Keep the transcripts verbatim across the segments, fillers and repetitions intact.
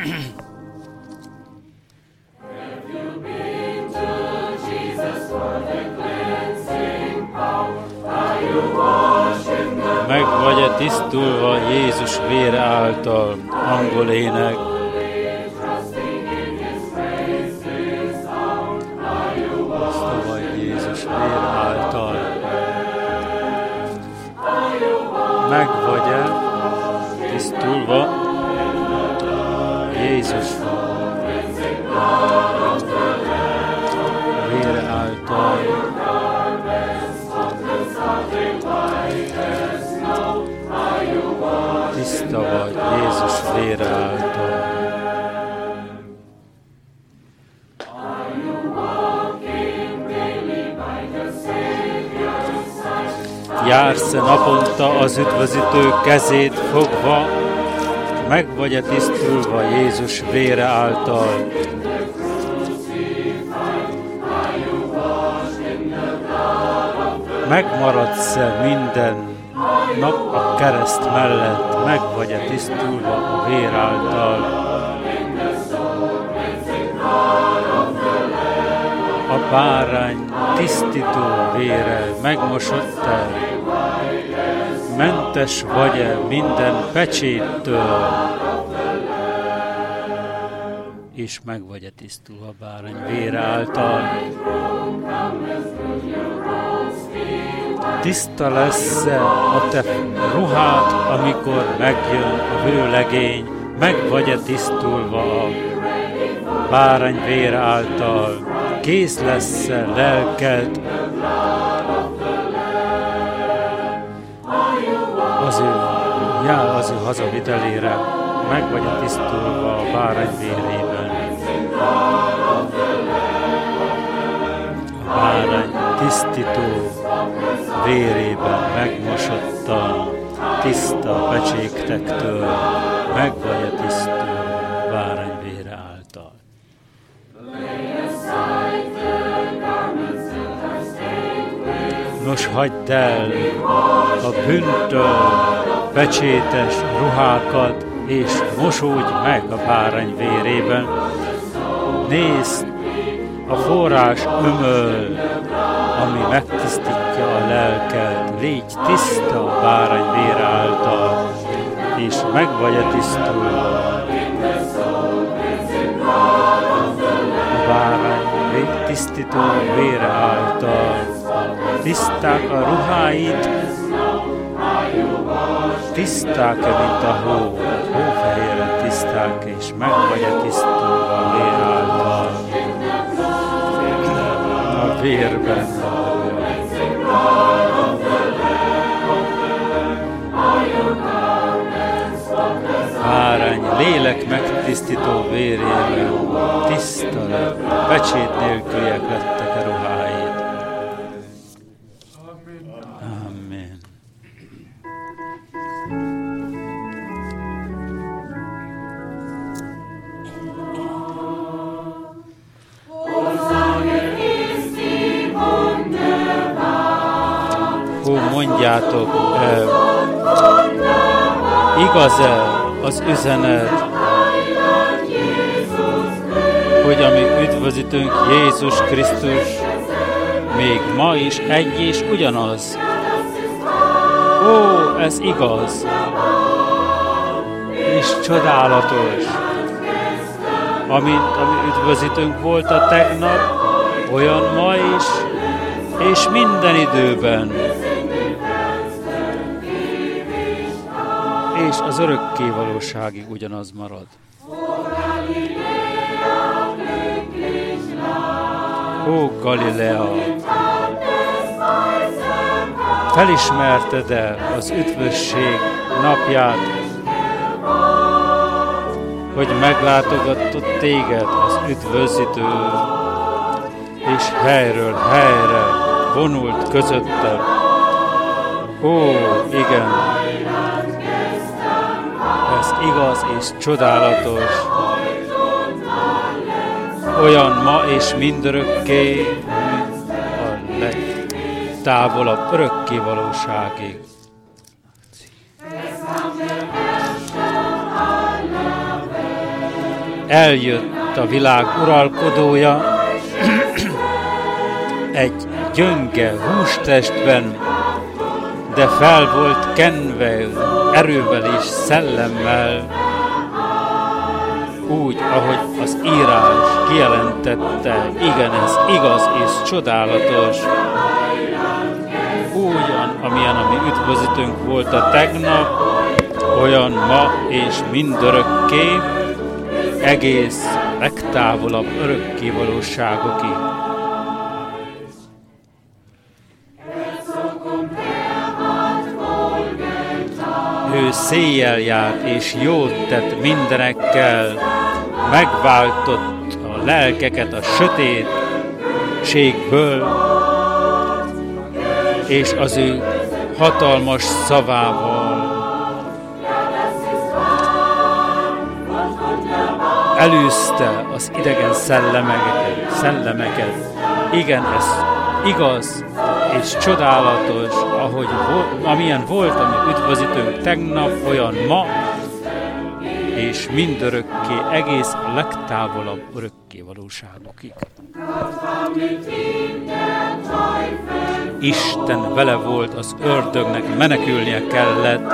Meg vagy-e tisztulva Jézus vére által, angol ének. Tiszta vagy Jézus vére által. Meg vagy-e tisztulva Jézus vére által. Tiszta vagy Jézus vére által. Jársz-e naponta az üdvözítő kezét fogva, meg vagy-e tisztulva Jézus vére által? Megmaradsz-e minden nap a kereszt mellett, meg vagy-e tisztulva a vér által? A bárány tisztító vére megmosott-e? Mentes vagy-e minden pecséttől? És meg vagy-e tisztulva a bárány vére által? Tiszta lesz-e a te ruhád, amikor megjön a vőlegény, meg vagy-e tisztulva a bárány vére által? Kész lesz-e lelked az ő, jár az ő hazavitelére, meg vagy-e tisztulva a bárány vérében? A bárány tisztító vérében megmosottan, tiszta pecséktektől, meg vagy-e tisztulva a bárány vére által? Nos, hagyd el a bűntől pecsétes ruhákat, és mosódj meg a bárány vérében. Nézd, a forrás ömöl, ami megtisztítja a lelked. Légy tiszta a bárány vére által, és meg vagy-e tisztulva. A bárány tisztító vére által. Tiszták a ruháid, tiszták-e, mint a hó, hófehérre tiszták, és meg vagy-e tisztulva a vér által. A vérben. Bárány lélek megtisztító vérében tiszta lett, pecsét nélküliek lettek a ruháid. Amen. Ó, mondjátok, eh, igaz-e az üzenet, hogy a mi üdvözítőnk Jézus Krisztus még ma is egy és ugyanaz? Ó, ez igaz, és csodálatos. Amint a mi üdvözítőnk volt a tegnap, olyan ma is, és minden időben. És az örökké valóságig ugyanaz marad. Ó, Galilea! Felismerted-e az üdvösség napját, hogy meglátogatott téged az üdvözítő, és helyről helyre vonult közötted? Ó, igen! Ez igaz és csodálatos, olyan ma és mindörökké, a legtávolabb örökké valóságig. eljött a világ uralkodója, egy gyönge hústestben, de fel volt kenve erővel és szellemmel, úgy, ahogy az írás kijelentette, igen, ez igaz és csodálatos. Ugyan, amilyen a mi üdvözítőnk volt a tegnap, olyan ma és mindörökké, egész legtávolabb örökké valóságokig. Ő széjjel járt és jót tett mindenekkel, megváltott a lelkeket a sötétségből, és az ő hatalmas szavával elűzte az idegen szellemeket, szellemeket. Igen, ez igaz és csodálatos, ahogy vo- amilyen volt a mi üdvözítőnk tegnap, olyan ma, és mindörökké, egész a legtávolabb örökké valóságokig. Isten vele volt, az ördögnek menekülnie kellett,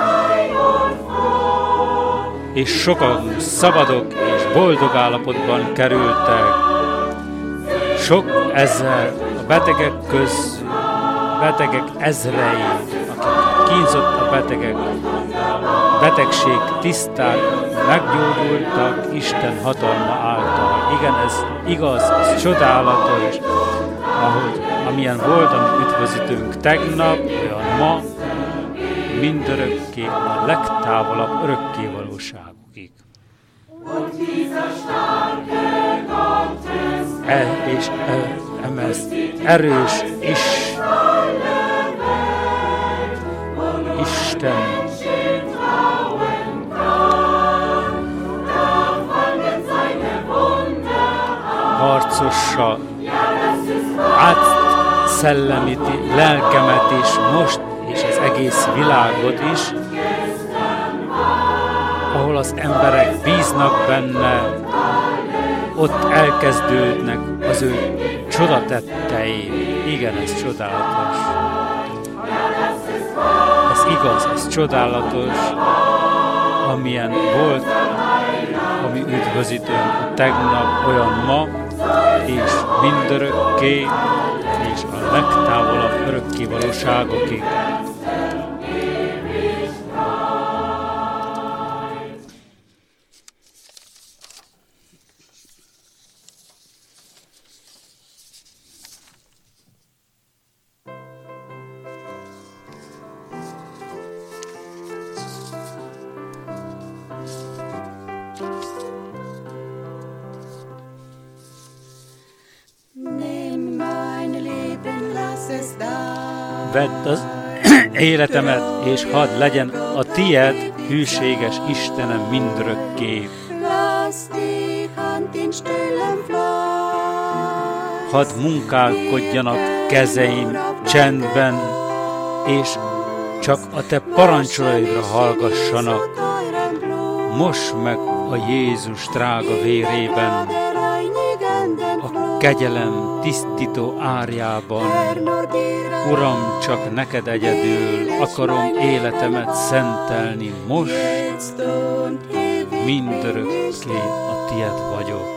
és sokan szabadok és boldog állapotban kerültek. Sok ezer a betegek közül, betegek ezrei, akik kínzott a betegek, betegség tiszták, meggyógyultak Isten hatalma által. Igen, ez igaz, ez csodálatos, ahogy amilyen volt a mi üdvözítőnk tegnap, olyan ma, mindörökké, a legtávolabb örökké valóságokig. E, és e, emez erős is, Isten harcossa átszellemíti lelkemet is most, és az egész világot is, ahol az emberek bíznak benne, ott elkezdődnek az ő csodatettei. Igen, ez csodálatos. Ez igaz, ez csodálatos, amilyen volt a mi üdvözítőnk tegnap, olyan ma, és mindörökké, és a legtávolabb örökké valóságokig. Vedd az életemet, és hadd legyen a tied, hűséges Istenem, mindörökké. Hadd munkálkodjanak kezeim csendben, és csak a te parancsolaidra hallgassanak. Moss meg a Jézus drága vérében, a kegyelem tisztító árjában. Uram, csak neked egyedül akarom életemet szentelni most, mindörökké a tied vagyok.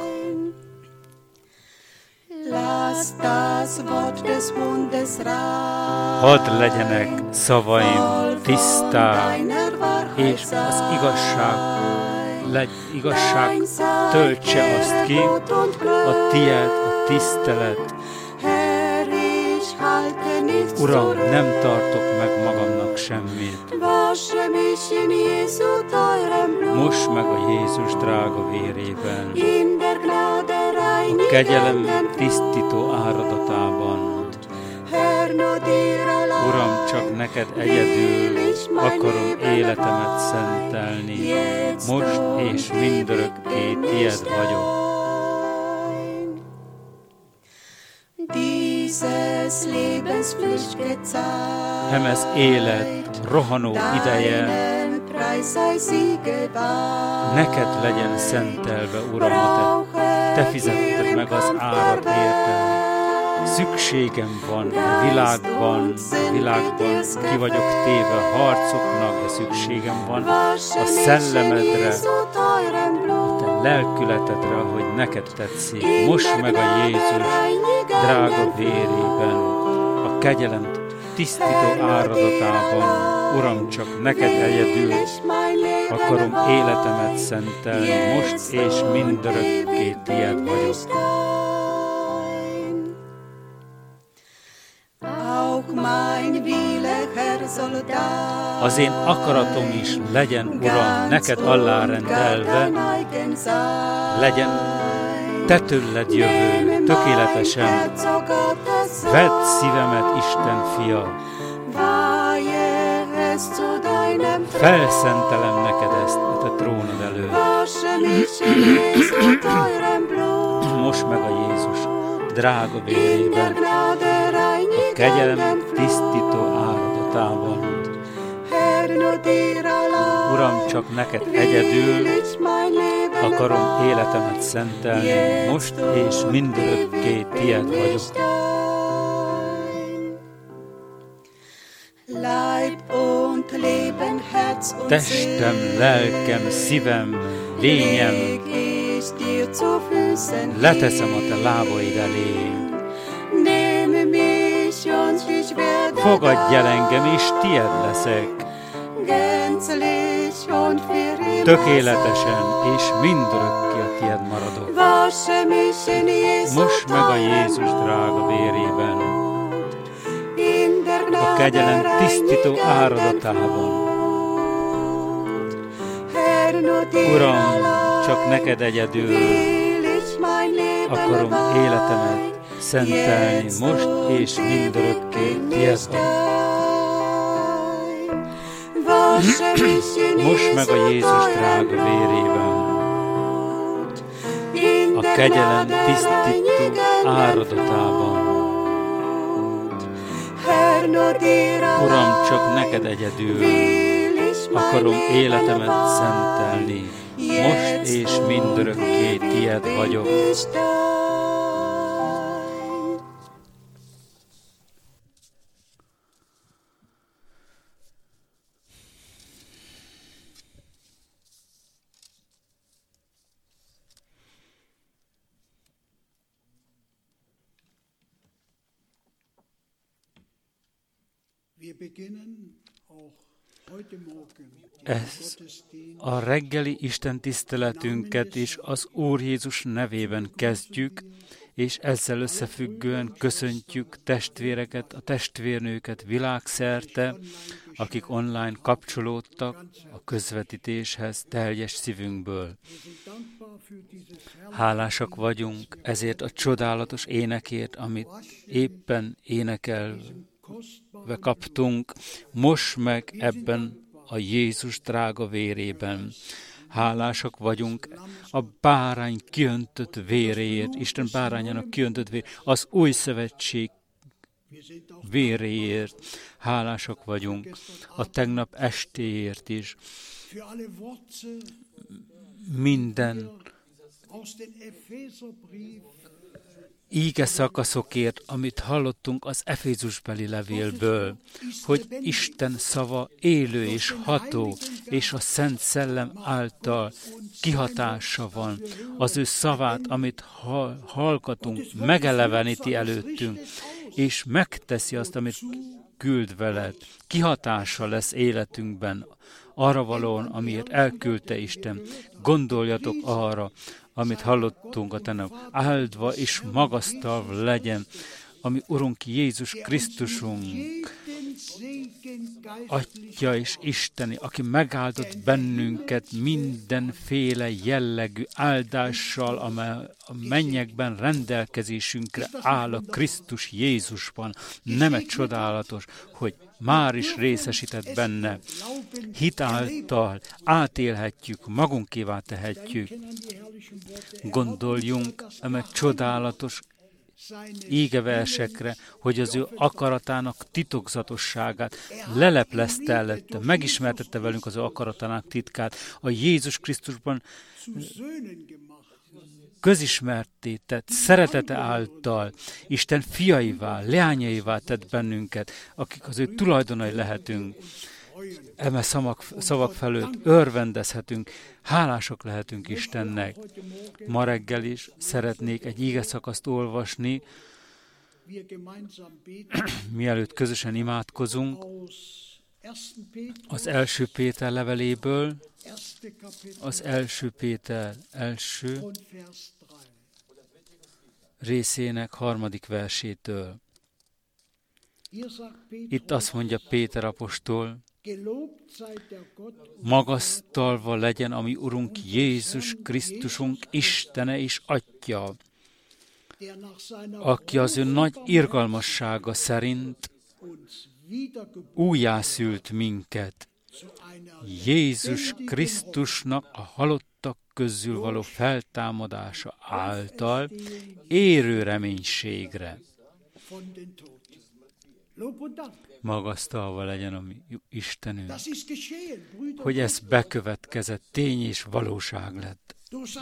Hadd legyenek szavaim tiszták, és az igazság, legy, igazság töltse azt ki, a tied, a tisztelet. Uram, nem tartok meg magamnak semmit. Moss meg a Jézus drága vérében, a kegyelem tisztító áradatában. Uram, csak neked egyedül akarom életemet szentelni, most és mindörökké tied vagyok. Nem ez élet, rohanó ideje, Neked legyen szentelve, Uram, a te, te fizetted meg az árat értem. Szükségem van a világban, a világban ki vagyok téve harcoknak, de szükségem van a szellemedre, a te lelkületedre, ahogy neked tetszik. Most meg a Jézus drága vérében, a kegyelem tisztító áradatában, Uram, csak neked egyedül akarom életemet szentelni, most és mindörökké tied vagyok. Az én akaratom is legyen, Uram, neked alárendelve, legyen te tőled jövő, tökéletesen. Vedd szívemet, Isten fia, felszentelem neked ezt a te trónod előtt. Most meg a Jézus drága vérében, a kegyelem tisztító áradatában. Uram, csak neked egyedül akarom életemet szentelni, most és mindörökké tied vagyok. Testem, lelkem, szívem, lényem, leteszem a te lábaid elé. Fogadj el engem, és tied leszek. Tökéletesen és mindörökké a tied maradok. Most meg a Jézus drága vérében, a kegyelem tisztító áradatában. Uram, csak neked egyedül akarom életemet szentelni, most és mindörökké tied vagyok. Most meg a Jézus drága vérében, a kegyelem tisztító áradatában. Uram, csak neked egyedül akarom életemet szentelni, most és mindörökké tied vagyok. Ez a reggeli Isten tiszteletünket is az Úr Jézus nevében kezdjük, és ezzel összefüggően köszöntjük testvéreket, a testvérnőket világszerte, akik online kapcsolódtak a közvetítéshez teljes szívünkből. Hálásak vagyunk ezért a csodálatos énekért, amit éppen énekelve kaptunk, most meg ebben a Jézus drága vérében. Hálásak vagyunk a bárány kiöntött véréért, Isten bárányának kiöntött véréért, az új szövetség véréért. Hálásak vagyunk a tegnap estéért is. Minden íge szakaszokért, amit hallottunk az Efézusbeli levélből, hogy Isten szava élő és ható, és a Szent Szellem által kihatása van. Az ő szavát, amit hallgatunk, megeleveníti előttünk, és megteszi azt, amit küld veled. Kihatása lesz életünkben, arra valóan, amiért elküldte Isten. Gondoljatok arra, amit hallottunk a tegnap. Áldva és magasztalva legyen, ami Urunk Jézus Krisztusunk, Atya és Isteni, aki megáldott bennünket mindenféle jellegű áldással, amely a mennyekben rendelkezésünkre áll a Krisztus Jézusban. Nem egy csodálatos, hogy már is részesített benne. Hit által átélhetjük, magunkévá tehetjük. Gondoljunk eme csodálatos ígeversekre, hogy az ő akaratának titokzatosságát leleplezte előtte, megismertette velünk az ő akaratának titkát, a Jézus Krisztusban közismertté tett, szeretete által Isten fiaivá, leányaivá tett bennünket, akik az ő tulajdonai lehetünk. Eme szavak, szavak felőtt örvendezhetünk, hálások lehetünk Istennek. Ma reggel is szeretnék egy ígeszakaszt olvasni, mielőtt közösen imádkozunk, az első Péter leveléből, az első Péter első részének harmadik versétől. Itt azt mondja Péter apostol, magasztalva legyen a mi Urunk Jézus Krisztusunk Istene és Atya, aki az ő nagy irgalmassága szerint újjászült minket, Jézus Krisztusnak a halottak közül való feltámadása által érő reménységre. Magasztalva legyen a mi Istenünk, hogy ez bekövetkezett, tény és valóság lett.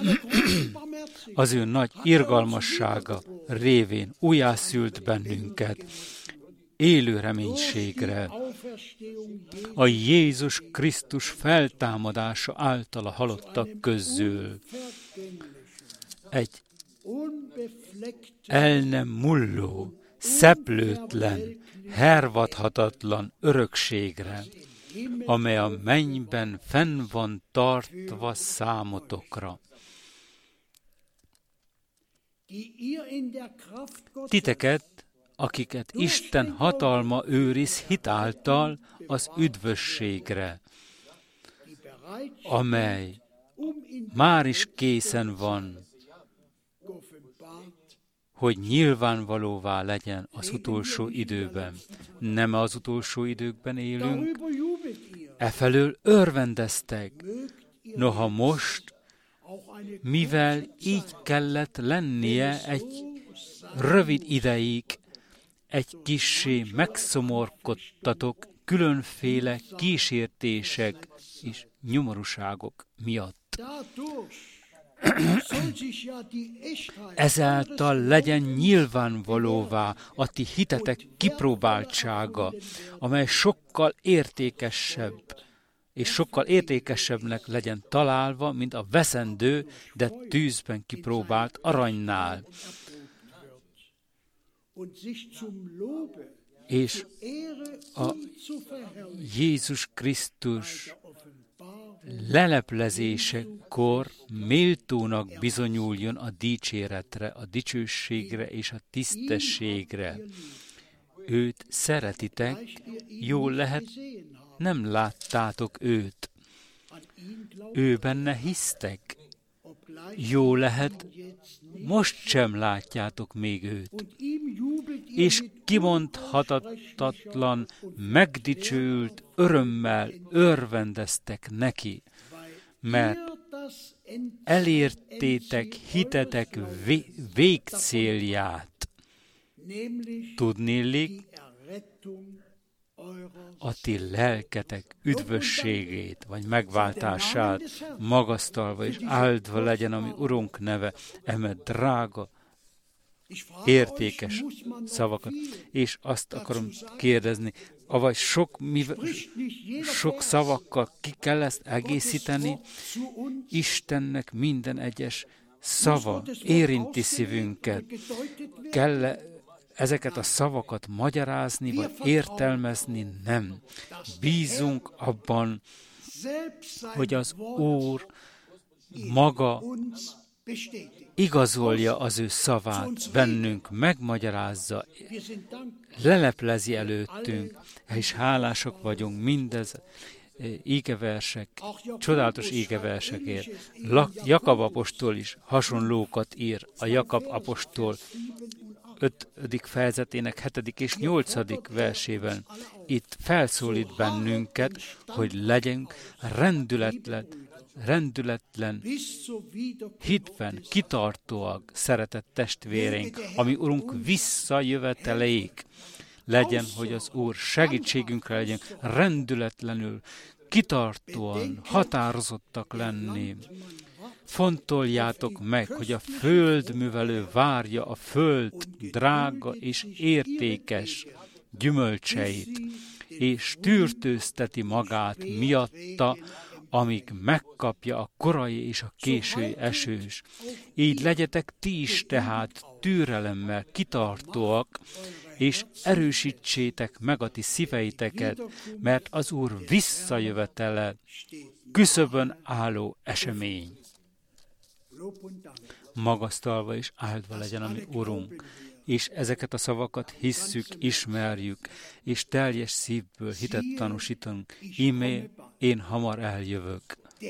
Az ő nagy irgalmassága révén újjászült bennünket, élő reménységre, a Jézus Krisztus feltámadása által a halottak közül. Egy el nem mulló, szeplőtlen, hervadhatatlan örökségre, amely a mennyben fenn van tartva számotokra. Titeket, akiket Isten hatalma őriz hitáltal az üdvösségre, amely már is készen van, hogy nyilvánvalóvá legyen az utolsó időben. Nem az utolsó időkben élünk, efelől örvendeztek. Noha most, mivel így kellett lennie egy rövid ideig, egy kissé megszomorkodtatok különféle kísértések és nyomorúságok miatt. Ezáltal legyen nyilvánvalóvá a ti hitetek kipróbáltsága, amely sokkal értékesebb, és sokkal értékesebbnek legyen találva, mint a veszendő, de tűzben kipróbált aranynál. És a Jézus Krisztus leleplezésekor méltónak bizonyuljon a dicséretre, a dicsőségre és a tisztességre. Őt szeretitek, jól lehet, nem láttátok őt. Ő benne hisztek. Jó lehet, most sem látjátok még őt. És kimondhatatlan, megdicsőült örömmel örvendeztek neki, mert elértétek hitetek vé- végcélját. Tudnélik, a ti lelketek üdvösségét, vagy megváltását magasztalva és áldva legyen a mi Urunk neve, eme drága, értékes szavakat. És azt akarom kérdezni, avagy sok, mivel, sok szavakkal ki kell ezt egészíteni, Istennek minden egyes szava érinti szívünket. Kell ezeket a szavakat magyarázni, vagy értelmezni? Nem. Bízunk abban, hogy az Úr maga igazolja az ő szavát bennünk, megmagyarázza, leleplezi előttünk, és hálásak vagyunk mindez ígeversek, csodálatos ígeversekért. Jakab apostol is hasonlókat ír, a Jakab apostol ötödik fejezetének hetedik és nyolcadik versében. Itt felszólít bennünket, hogy legyünk rendületlen, rendületlen hitben kitartóak, szeretett testvéreink, ami Urunk visszajöveteléig legyen, hogy az Úr segítségünkre legyen, rendületlenül, kitartóan, határozottak lenni. Fontoljátok meg, hogy a földművelő várja a föld drága és értékes gyümölcseit, és tűrtőzteti magát miatta, amíg megkapja a korai és a késői esős. Így legyetek ti is tehát türelemmel kitartóak, és erősítsétek meg a ti szíveiteket, mert az Úr visszajövetele küszöbön álló esemény. Magasztalva és áldva legyen a mi Urunk, és ezeket a szavakat hisszük, ismerjük, és teljes szívből hitet tanúsítunk. Íme, én hamar eljövök.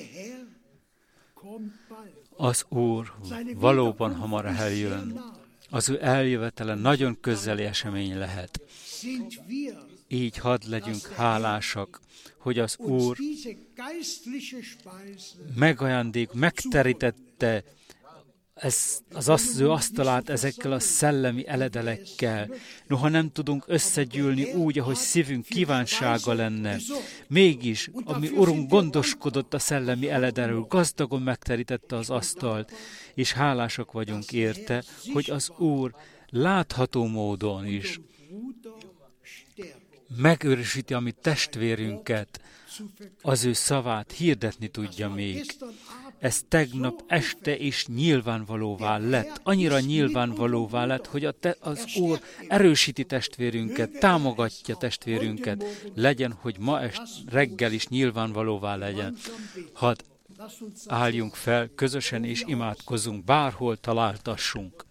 Az Úr valóban hamar eljön. Az ő eljövetele nagyon közeli esemény lehet. Így hadd legyünk hálásak, hogy az Úr megajándék, megterítette ez, az, az ő asztalát ezekkel a szellemi eledelekkel. Noha nem tudunk összegyűlni úgy, ahogy szívünk kívánsága lenne. Mégis, ami Urunk gondoskodott a szellemi eledelről, gazdagon megterítette az asztalt, és hálásak vagyunk érte, hogy az Úr látható módon is megőrisíti a mi testvérünket, az ő szavát hirdetni tudja még. Ez tegnap este is nyilvánvalóvá lett, annyira nyilvánvalóvá lett, hogy a te, az Úr erősíti testvérünket, támogatja testvérünket, legyen, hogy ma est reggel is nyilvánvalóvá legyen. Hadd álljunk fel közösen és imádkozzunk, bárhol találtassunk.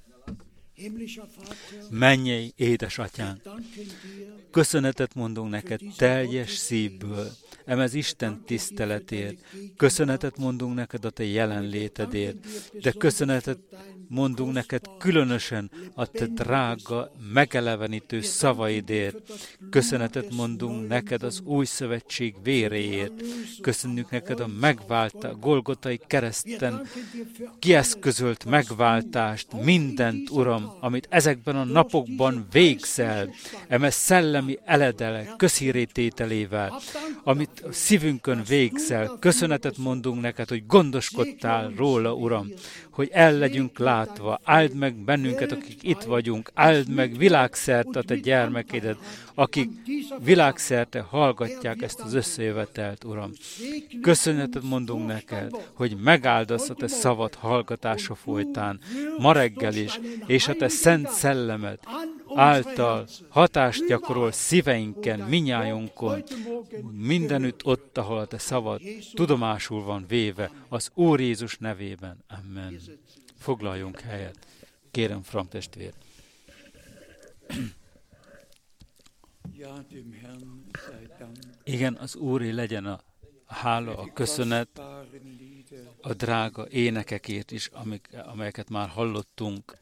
Mennyei édesatyánk, köszönetet mondunk neked teljes szívből, emez Isten tiszteletért, köszönetet mondunk neked a te jelenlétedért, de köszönetet mondunk neked különösen a te drága, megelevenítő szavaidért, köszönetet mondunk neked az új szövetség véréért, köszönjük neked a megváltá, Golgotai kereszten kieszközölt megváltást, mindent, Uram, amit ezekben a napokban végzel, eme szellemi eledele, közhírétételével, amit a szívünkön végzel. Köszönetet mondunk neked, hogy gondoskodtál róla, Uram, hogy el legyünk látva. Áld meg bennünket, akik itt vagyunk, áld meg világszerte a te gyermekedet, akik világszerte hallgatják ezt az összejövetelt, Uram. Köszönetet mondunk neked, hogy megáldasz a te szavad hallgatása folytán, ma reggel is, és a te szent szellemed által hatást gyakorol szíveinken, minnyájunkon, mindenütt ott, ahol a te szavad tudomásul van véve, az Úr Jézus nevében. Amen. Foglaljunk helyet. Kérem, Frank testvér. Igen, az Úré legyen a hála, a köszönet, a drága énekekért is, amik, amelyeket már hallottunk,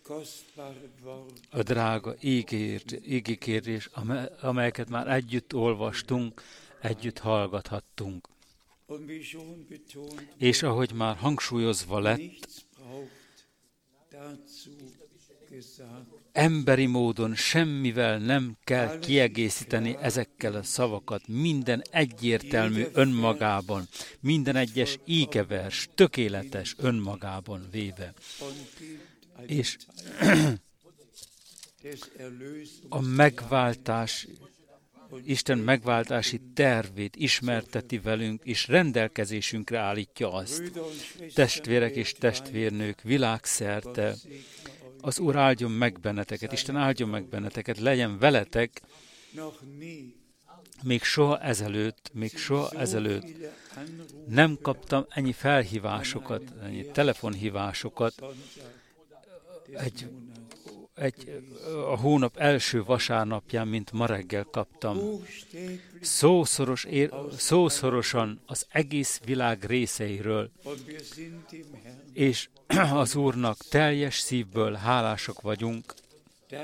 a drága ígért, ígékért is, amelyeket már együtt olvastunk, együtt hallgathattunk. És ahogy már hangsúlyozva lett, emberi módon semmivel nem kell kiegészíteni ezekkel a szavakat. Minden egyértelmű önmagában, minden egyes ígevers, tökéletes önmagában véve. És a megváltás, Isten megváltási tervét ismerteti velünk, és rendelkezésünkre állítja azt. Testvérek és testvérnők világszerte, az Úr áldjon meg benneteket, Isten áldjon meg benneteket, legyen veletek, még soha ezelőtt, még soha ezelőtt nem kaptam ennyi felhívásokat, ennyi telefonhívásokat, egy, egy, a hónap első vasárnapján, mint ma reggel kaptam. Szószoros, ér, szószorosan az egész világ részeiről, és az Úrnak teljes szívből hálásak vagyunk,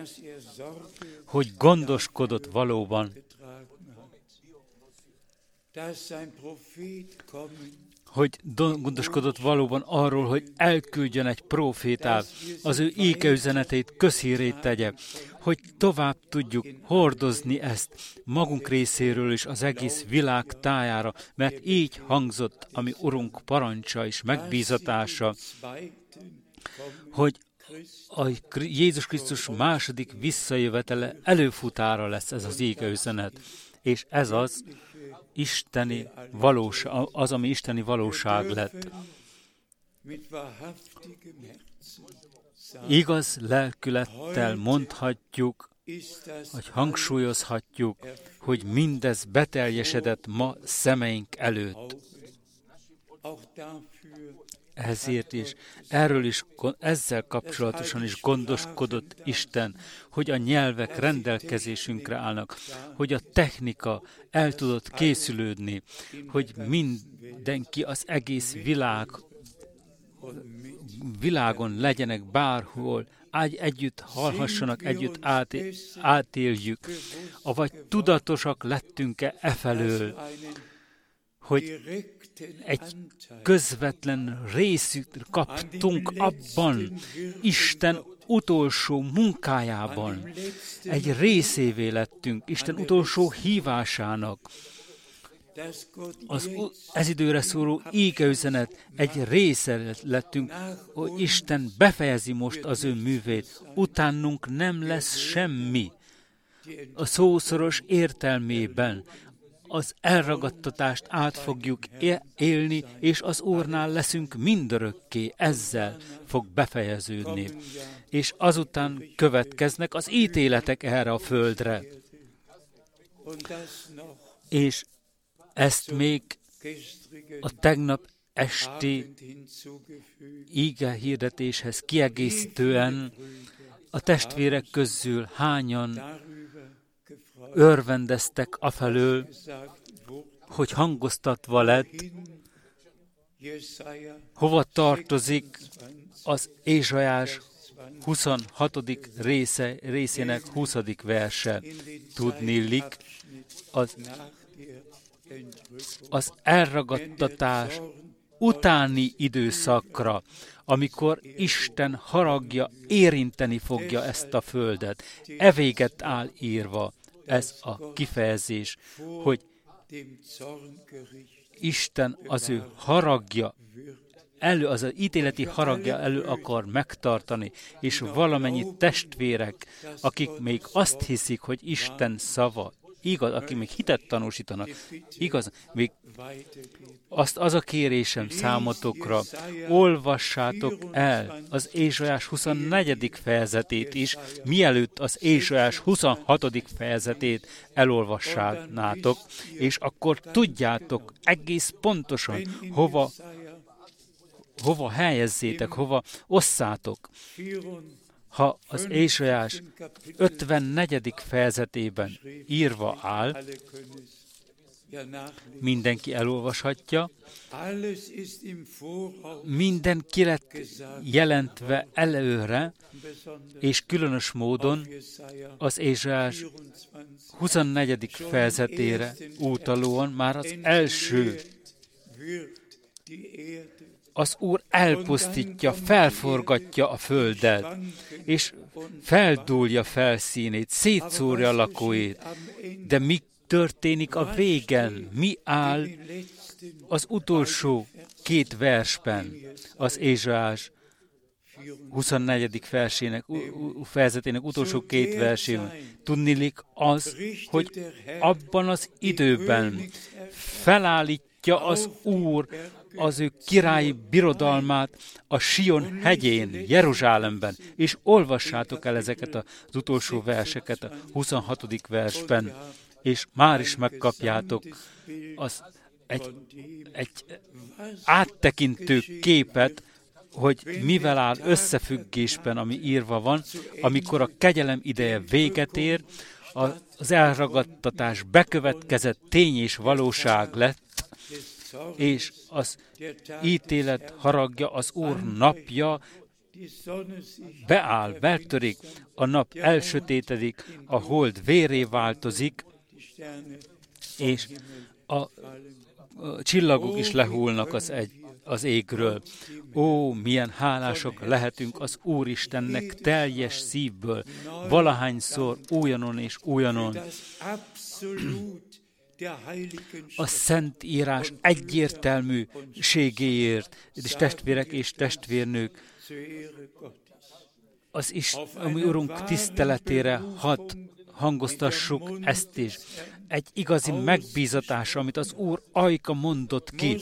hogy gondoskodott valóban hogy gondoskodott valóban arról, hogy elküldjön egy prófétát, az ő égeüzenetét közhírét tegye, hogy tovább tudjuk hordozni ezt magunk részéről is az egész világ tájára, mert így hangzott a mi Urunk parancsa és megbízatása, hogy a Jézus Krisztus második visszajövetele előfutára lesz ez az égeüzenet, és ez az, isteni valóság, az, ami isteni valóság lett. Igaz lelkülettel mondhatjuk, hogy hangsúlyozhatjuk, hogy mindez beteljesedett ma szemeink előtt. Ezért is, erről is, ezzel kapcsolatosan is gondoskodott Isten, hogy a nyelvek rendelkezésünkre állnak, hogy a technika el tudott készülődni, hogy mindenki az egész világ, világon legyenek bárhol, együtt hallhassanak, együtt átéljük, avagy tudatosak lettünk-e e felől, hogy egy közvetlen részt kaptunk abban, Isten utolsó munkájában. Egy részévé lettünk Isten utolsó hívásának. Az ez időre szóló égeüzenet egy része lettünk, hogy Isten befejezi most az ő művét. Utánunk nem lesz semmi. A szószoros értelmében az elragadtatást át fogjuk élni, és az Úrnál leszünk mindörökké, ezzel fog befejeződni. És azután következnek az ítéletek erre a földre. És ezt még a tegnap esti íge hirdetéshez kiegészítően a testvérek közül hányan örvendeztek afelől, hogy hangoztatva lett, hova tartozik az Ézsaiás huszonhatodik része, részének huszadik verse. Tudniillik, az, az elragadtatás utáni időszakra, amikor Isten haragja érinteni fogja ezt a földet. E véget áll írva ez a kifejezés, hogy Isten az ő haragja elő, az az ítéleti haragja elő akar megtartani, és valamennyi testvérek, akik még azt hiszik, hogy Isten szava igaz, akik még hitet tanúsítanak, igaz, még azt az a kérésem számotokra, olvassátok el az Ézsaiás huszonnegyedik fejezetét is, mielőtt az Ézsaiás huszonhatodik fejezetét elolvassánátok, és akkor tudjátok egész pontosan, hova, hova helyezzétek, hova osszátok. Ha az Ézsaiás ötvennegyedik fejezetében írva áll, mindenki elolvashatja, minden ki lett jelentve előre, és különös módon az Ézsaiás huszonnegyedik fejezetére utalóan már az első, az Úr elpusztítja, felforgatja a földet, és feldúlja felszínét, szétszórja a lakóit. De mi történik a végen? Mi áll az utolsó két versben, az Ézsaiás huszonnegyedik versének, fejezetének utolsó két versében? Tudniillik az, hogy abban az időben felállítja az Úr az ő királyi birodalmát a Sion hegyén, Jeruzsálemben, és olvassátok el ezeket az utolsó verseket a huszonhatodik versben, és már is megkapjátok az egy, egy áttekintő képet, hogy mivel áll összefüggésben, ami írva van, amikor a kegyelem ideje véget ér, az elragadtatás bekövetkezett tény és valóság lett, és az ítélet haragja, az Úr napja beáll, betörik, a nap elsötétedik, a hold vérré változik, és a, a csillagok is lehullnak az, egy, az égről. Ó, milyen hálások lehetünk az Úristennek teljes szívből, valahányszor újonon és újonon. A Szentírás egyértelműségéért, és testvérek és testvérnők, az is, ami Urunk tiszteletére hat, hangoztassuk ezt is. Egy igazi megbízatás, amit az Úr ajka mondott ki.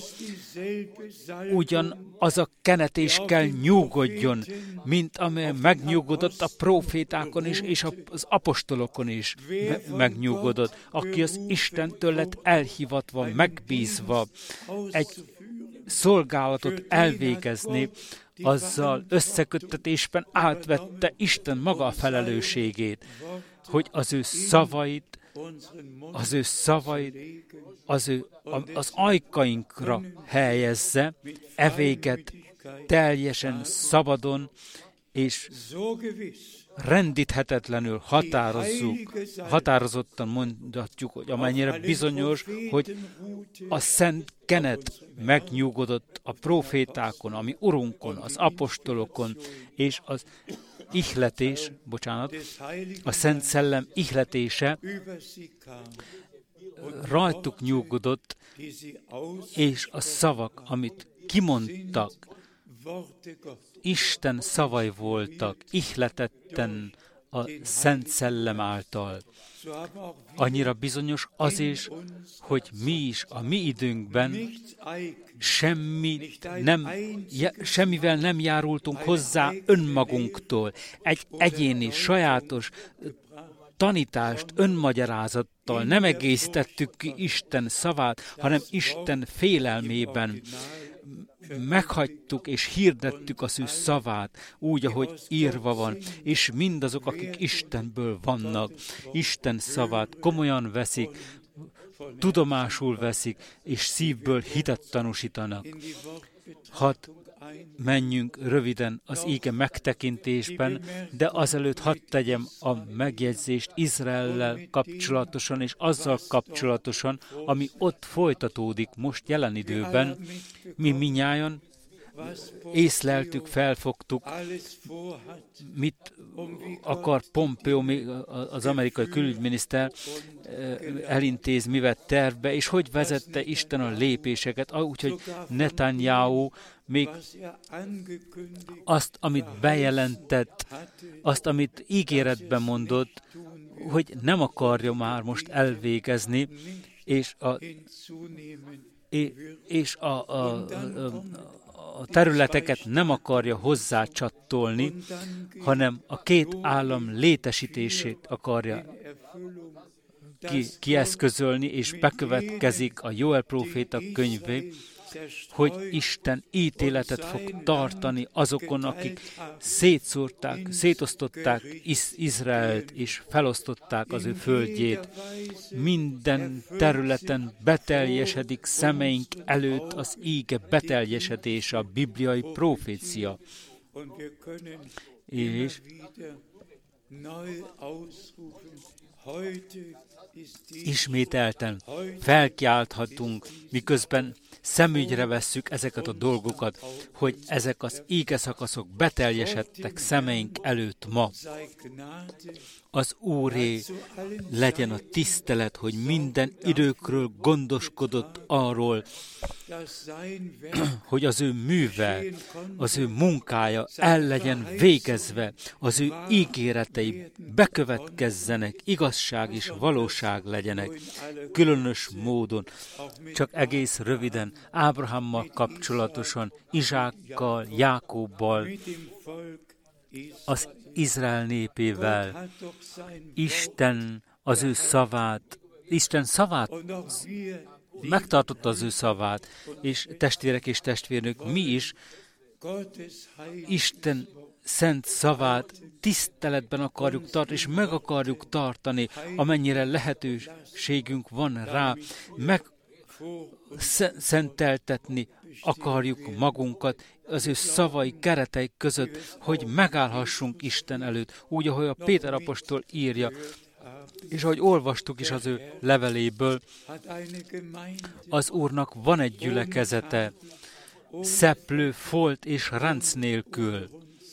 Ugyan az a kenetés kell nyugodjon, mint amely megnyugodott a prófétákon is, és az apostolokon is megnyugodott, aki az Istentől lett elhivatva, megbízva egy szolgálatot elvégezni, azzal összeköttetésben átvette Isten maga a felelősségét, hogy az ő szavait, az ő szavait az, ő, az ajkainkra helyezze, evéget teljesen szabadon és rendíthetetlenül határozzuk, határozottan mondhatjuk, hogy amennyire bizonyos, hogy a szent kenet megnyugodott a profétákon, ami Urunkon, az apostolokon, és az ihletés, bocsánat, a Szent Szellem ihletése rajtuk nyugodott, és a szavak, amit kimondtak, Isten szavai voltak, ihletetten a Szent Szellem által. Annyira bizonyos az is, hogy mi is a mi időnkben semmi nem, semmivel nem járultunk hozzá önmagunktól. Egy egyéni, sajátos tanítást önmagyarázattal nem egészítettük ki Isten szavát, hanem Isten félelmében meghagytuk és hirdettük az ő szavát, úgy, ahogy írva van, és mindazok, akik Istenből vannak, Isten szavát komolyan veszik, tudomásul veszik, és szívből hitet tanúsítanak. Hadd menjünk röviden az íge megtekintésben, de azelőtt hadd tegyem a megjegyzést Izraellel kapcsolatosan, és azzal kapcsolatosan, ami ott folytatódik most jelen időben. Mi minnyájan észleltük, felfogtuk, mit akar Pompeo, az amerikai külügyminiszter elintéz, mi vett tervbe, és hogy vezette Isten a lépéseket, úgyhogy Netanyahu még azt, amit bejelentett, azt, amit ígéretben mondott, hogy nem akarja már most elvégezni, és a, és a, a, a a területeket nem akarja hozzácsattolni, hanem a két állam létesítését akarja ki, kieszközölni, és bekövetkezik a Jóel próféta könyvé, hogy Isten ítéletet fog tartani azokon, akik szétszórták, szétosztották Iz- Izraelt, és felosztották az ő földjét. Minden területen beteljesedik szemeink előtt az íge beteljesedése, a bibliai profécia. És ismételten felkiálthatunk, miközben szemügyre vesszük ezeket a dolgokat, hogy ezek az íge szakaszok beteljesedtek szemeink előtt ma. Az Úré legyen a tisztelet, hogy minden időkről gondoskodott arról, hogy az ő műve, az ő munkája el legyen végezve, az ő ígéretei bekövetkezzenek, igazság és valóság legyenek. Különös módon, csak egész röviden, Ábrahámmal kapcsolatosan, Izsákkal, Jákobbal, az Izrael népével. Isten az ő szavát, Isten szavát, megtartotta az ő szavát, és testvérek és testvérnők, mi is Isten szent szavát tiszteletben akarjuk tartani, és meg akarjuk tartani, amennyire lehetőségünk van rá, meg szenteltetni akarjuk magunkat az ő szavai keretei között, hogy megállhassunk Isten előtt, úgy, ahogy a Péter apostol írja, És ahogy olvastuk is az ő leveléből, az Úrnak van egy gyülekezete, szeplő, folt és ránc nélkül,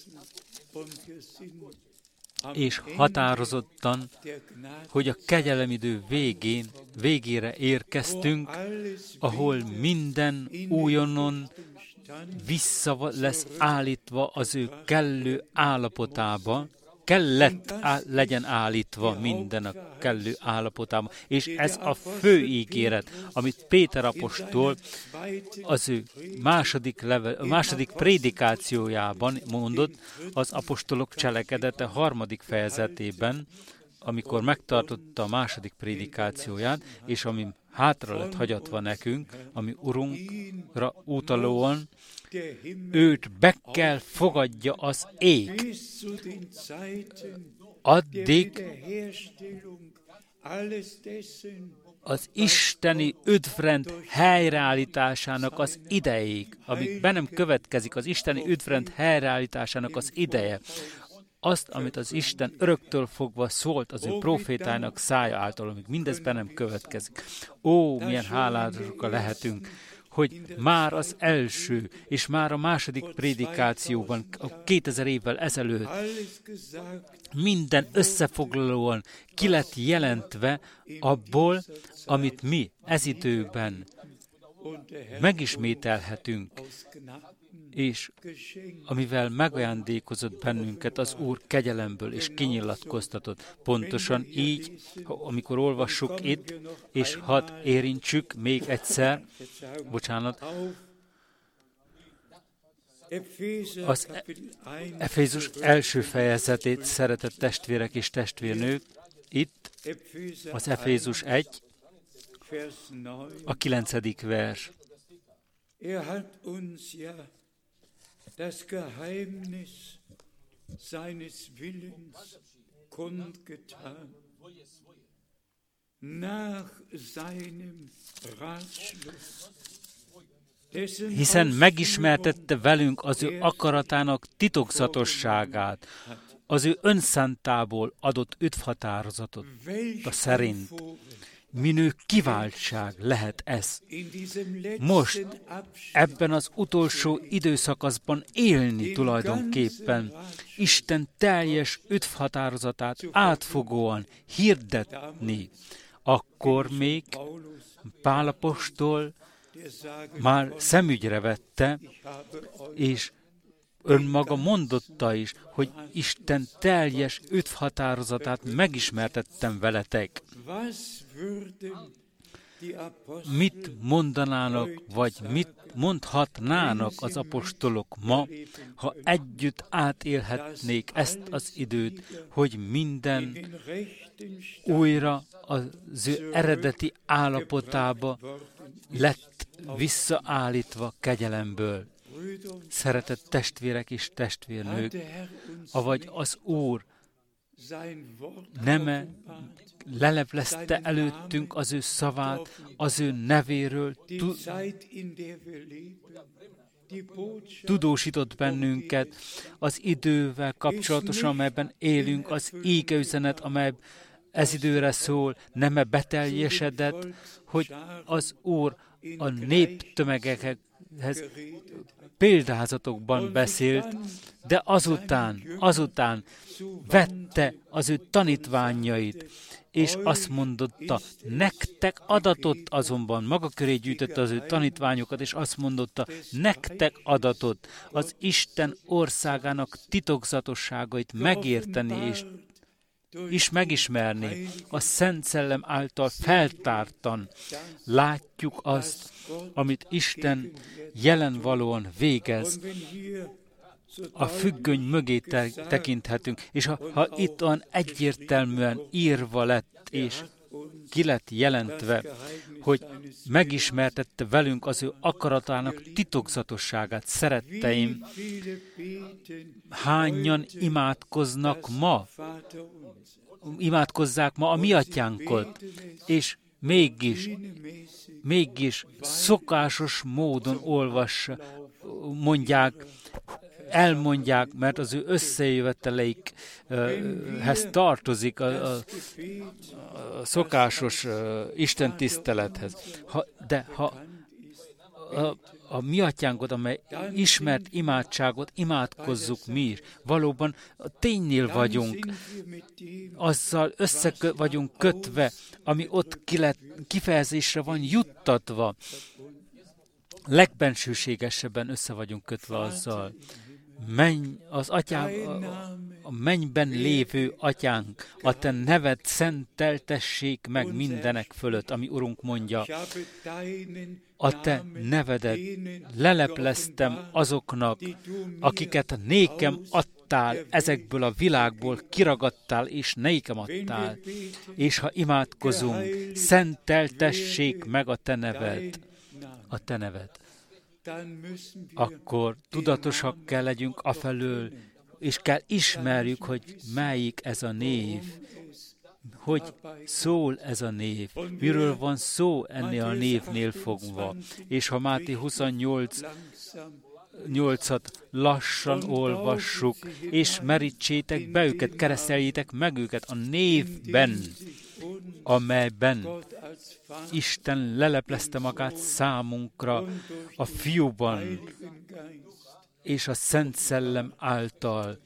és határozottan, hogy a kegyelemidő végén, végére érkeztünk, ahol minden újonnan vissza lesz állítva az ő kellő állapotába, kellett á, legyen állítva minden a kellő állapotába. És ez a fő ígéret, amit Péter apostol az ő második, level, a második prédikációjában mondott, az apostolok cselekedete harmadik fejezetében, amikor megtartotta a második prédikációját, és ami hátra lett hagyatva nekünk, ami Urunkra utalóan, őt be kell fogadja az ég. Addig az isteni üdvrend helyreállításának az ideig, amíg be nem következik az isteni üdvrend helyreállításának az ideje, azt, amit az Isten öröktől fogva szólt az ő profétájának szája által, amíg mindez be nem következik. Ó, milyen hálásak lehetünk, hogy már az első, és már a második prédikációban, a kétezer évvel ezelőtt minden összefoglalóan ki lett jelentve abból, amit mi ez időben megismételhetünk, és amivel megajándékozott bennünket az Úr kegyelemből, és kinyilatkoztatott. Pontosan így, amikor olvassuk itt, és hadd érintsük még egyszer, bocsánat, az Efézus első fejezetét, szeretett testvérek és testvérnők, itt az Efézus egy, a kilencedik vers. Das Geheimnis seines Willens kundgetan, nach seinem Ratschluss. Hiszen megismertette velünk az ő akaratának titokzatosságát, az ő önszántából adott üdvhatározatot a szerint. Minő kiváltság lehet ez. Most ebben az utolsó időszakaszban élni tulajdonképpen, Isten teljes üdvhatározatát átfogóan hirdetni. Akkor még Pál apostol már szemügyre vette, és önmaga mondotta is, hogy Isten teljes üdvhatározatát megismertettem veletek. Mit mondanának, vagy mit mondhatnának az apostolok ma, ha együtt átélhetnék ezt az időt, hogy minden újra az ő eredeti állapotába lett visszaállítva kegyelemből. Szeretett testvérek és testvérnők, avagy az Úr neme leleplezte előttünk az ő szavát, az ő nevéről, tudósított bennünket az idővel kapcsolatosan, amelyben élünk, az íge üzenet, amely ez időre szól, neme beteljesedett, hogy az Úr a néptömegekhez példázatokban beszélt, de azután, azután vette az ő tanítványait, és azt mondotta, nektek adatot azonban, maga köré gyűjtötte az ő tanítványokat, és azt mondotta, nektek adatot az Isten országának titokzatosságait megérteni, és is megismerni, a Szent Szellem által feltártan látjuk azt, amit Isten jelenvalóan végez. A függöny mögé te- tekinthetünk, és ha, ha itt olyan egyértelműen írva lett, és ki lett jelentve, hogy megismertette velünk az ő akaratának titokzatosságát, szeretteim, hányan imádkoznak ma, imádkozzák ma a mi atyánkot, és mégis, mégis szokásos módon olvas, mondják, elmondják, mert az ő összejöveteleikhez tartozik a, a, a szokásos istentisztelethez. Ha, de ha a, a mi atyánkot, amely ismert imádságot imádkozzuk mi is, valóban ténynél vagyunk, azzal össze vagyunk kötve, ami ott kifejezésre van juttatva, legbensőségesebben össze vagyunk kötve azzal. Menj, az atyám, a, a mennyben lévő atyánk, a te neved szenteltessék meg mindenek fölött, ami Urunk mondja. A te nevedet lelepleztem azoknak, akiket nékem adtál, ezekből a világból kiragadtál, és nékem adtál. És ha imádkozunk, szenteltessék meg a te neved, a te neved. Akkor tudatosak kell legyünk afelől, és kell ismerjük, hogy melyik ez a név, hogy szól ez a név, miről van szó ennél a névnél fogva. És ha Máté huszonnyolc nyolcat lassan olvassuk, és merítsétek be őket, kereszteljétek meg őket a névben, amelyben Isten leleplezte magát számunkra a Fiúban és a Szent Szellem által.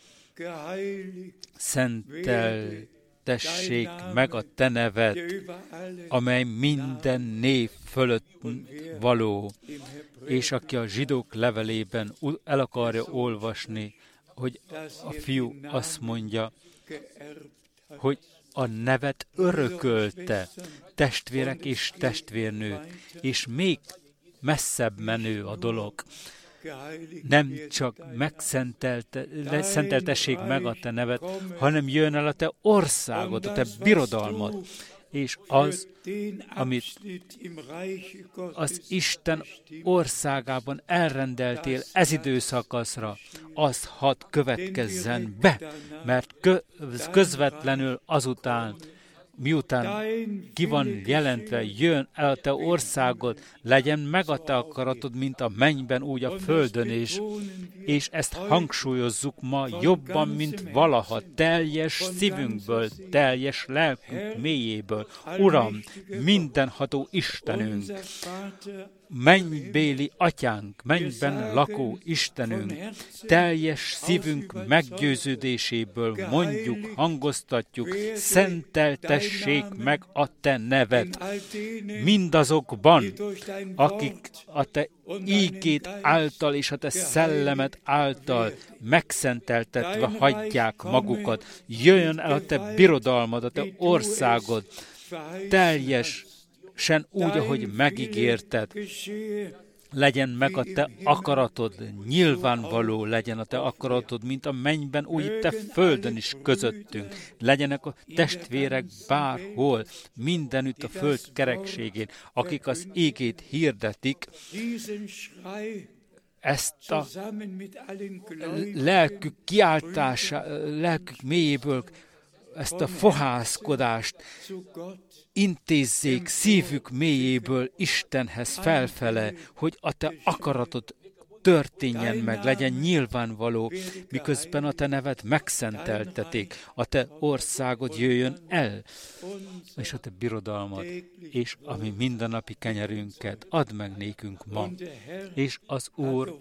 Szenteltessék meg a te neved, amely minden név fölött való. És aki a zsidók levelében el akarja olvasni, hogy a Fiú azt mondja, hogy a nevet örökölte, testvérek és testvérnők, és még messzebb menő a dolog. Nem csak megszenteltessék meg a te nevet, hanem jön el a te országod, a te birodalmad, és az, amit az Isten országában elrendeltél ez időszakaszra, az hadd következzen be, mert közvetlenül azután, miután ki van jelentve, jön el a te országod, legyen meg a te akaratod, mint a mennyben, úgy a földön is, és ezt hangsúlyozzuk ma jobban, mint valaha, teljes szívünkből, teljes lelkünk mélyéből. Uram, mindenható Istenünk, mennybéli atyánk, mennyben lakó Istenünk, teljes szívünk meggyőződéséből mondjuk, hangoztatjuk, szenteltessék meg a te neved. Mindazokban, akik a te ígét által és a te szellemet által megszenteltetve hagyják magukat, jöjjön el a te birodalmad, a te országod, teljes sen úgy, ahogy megígérted, legyen meg a te akaratod, nyilvánvaló legyen a te akaratod, mint a mennyben, úgy te földön is közöttünk. Legyenek a testvérek bárhol, mindenütt a föld kerekségén, akik az ígét hirdetik, ezt a lelkük kiáltása, lelkük mélyéből, ezt a fohászkodást intézzék szívük mélyéből Istenhez felfele, hogy a te akaratod történjen meg, legyen nyilvánvaló, miközben a te neved megszenteltetik, a te országod jöjjön el, és a te birodalmad, és ami mindennapi kenyerünket add meg nékünk ma. És az Úr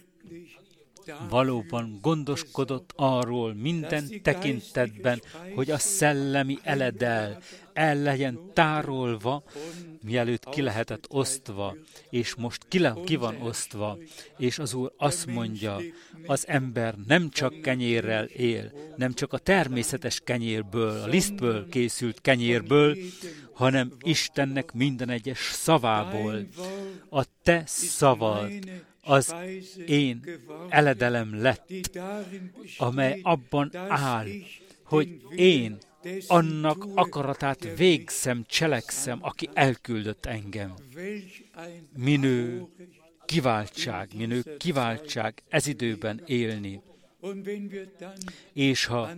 valóban gondoskodott arról minden tekintetben, hogy a szellemi eledel el legyen tárolva, mielőtt ki lehetett osztva, és most ki, le, ki van osztva, és az Úr azt mondja, az ember nem csak kenyérrel él, nem csak a természetes kenyérből, a lisztből készült kenyérből, hanem Istennek minden egyes szavából. A te szavad az én eledelem lett, amely abban áll, hogy én annak akaratát végzem, cselekszem, aki elküldött engem. Minő kiváltság, minő kiváltság ez időben élni. És ha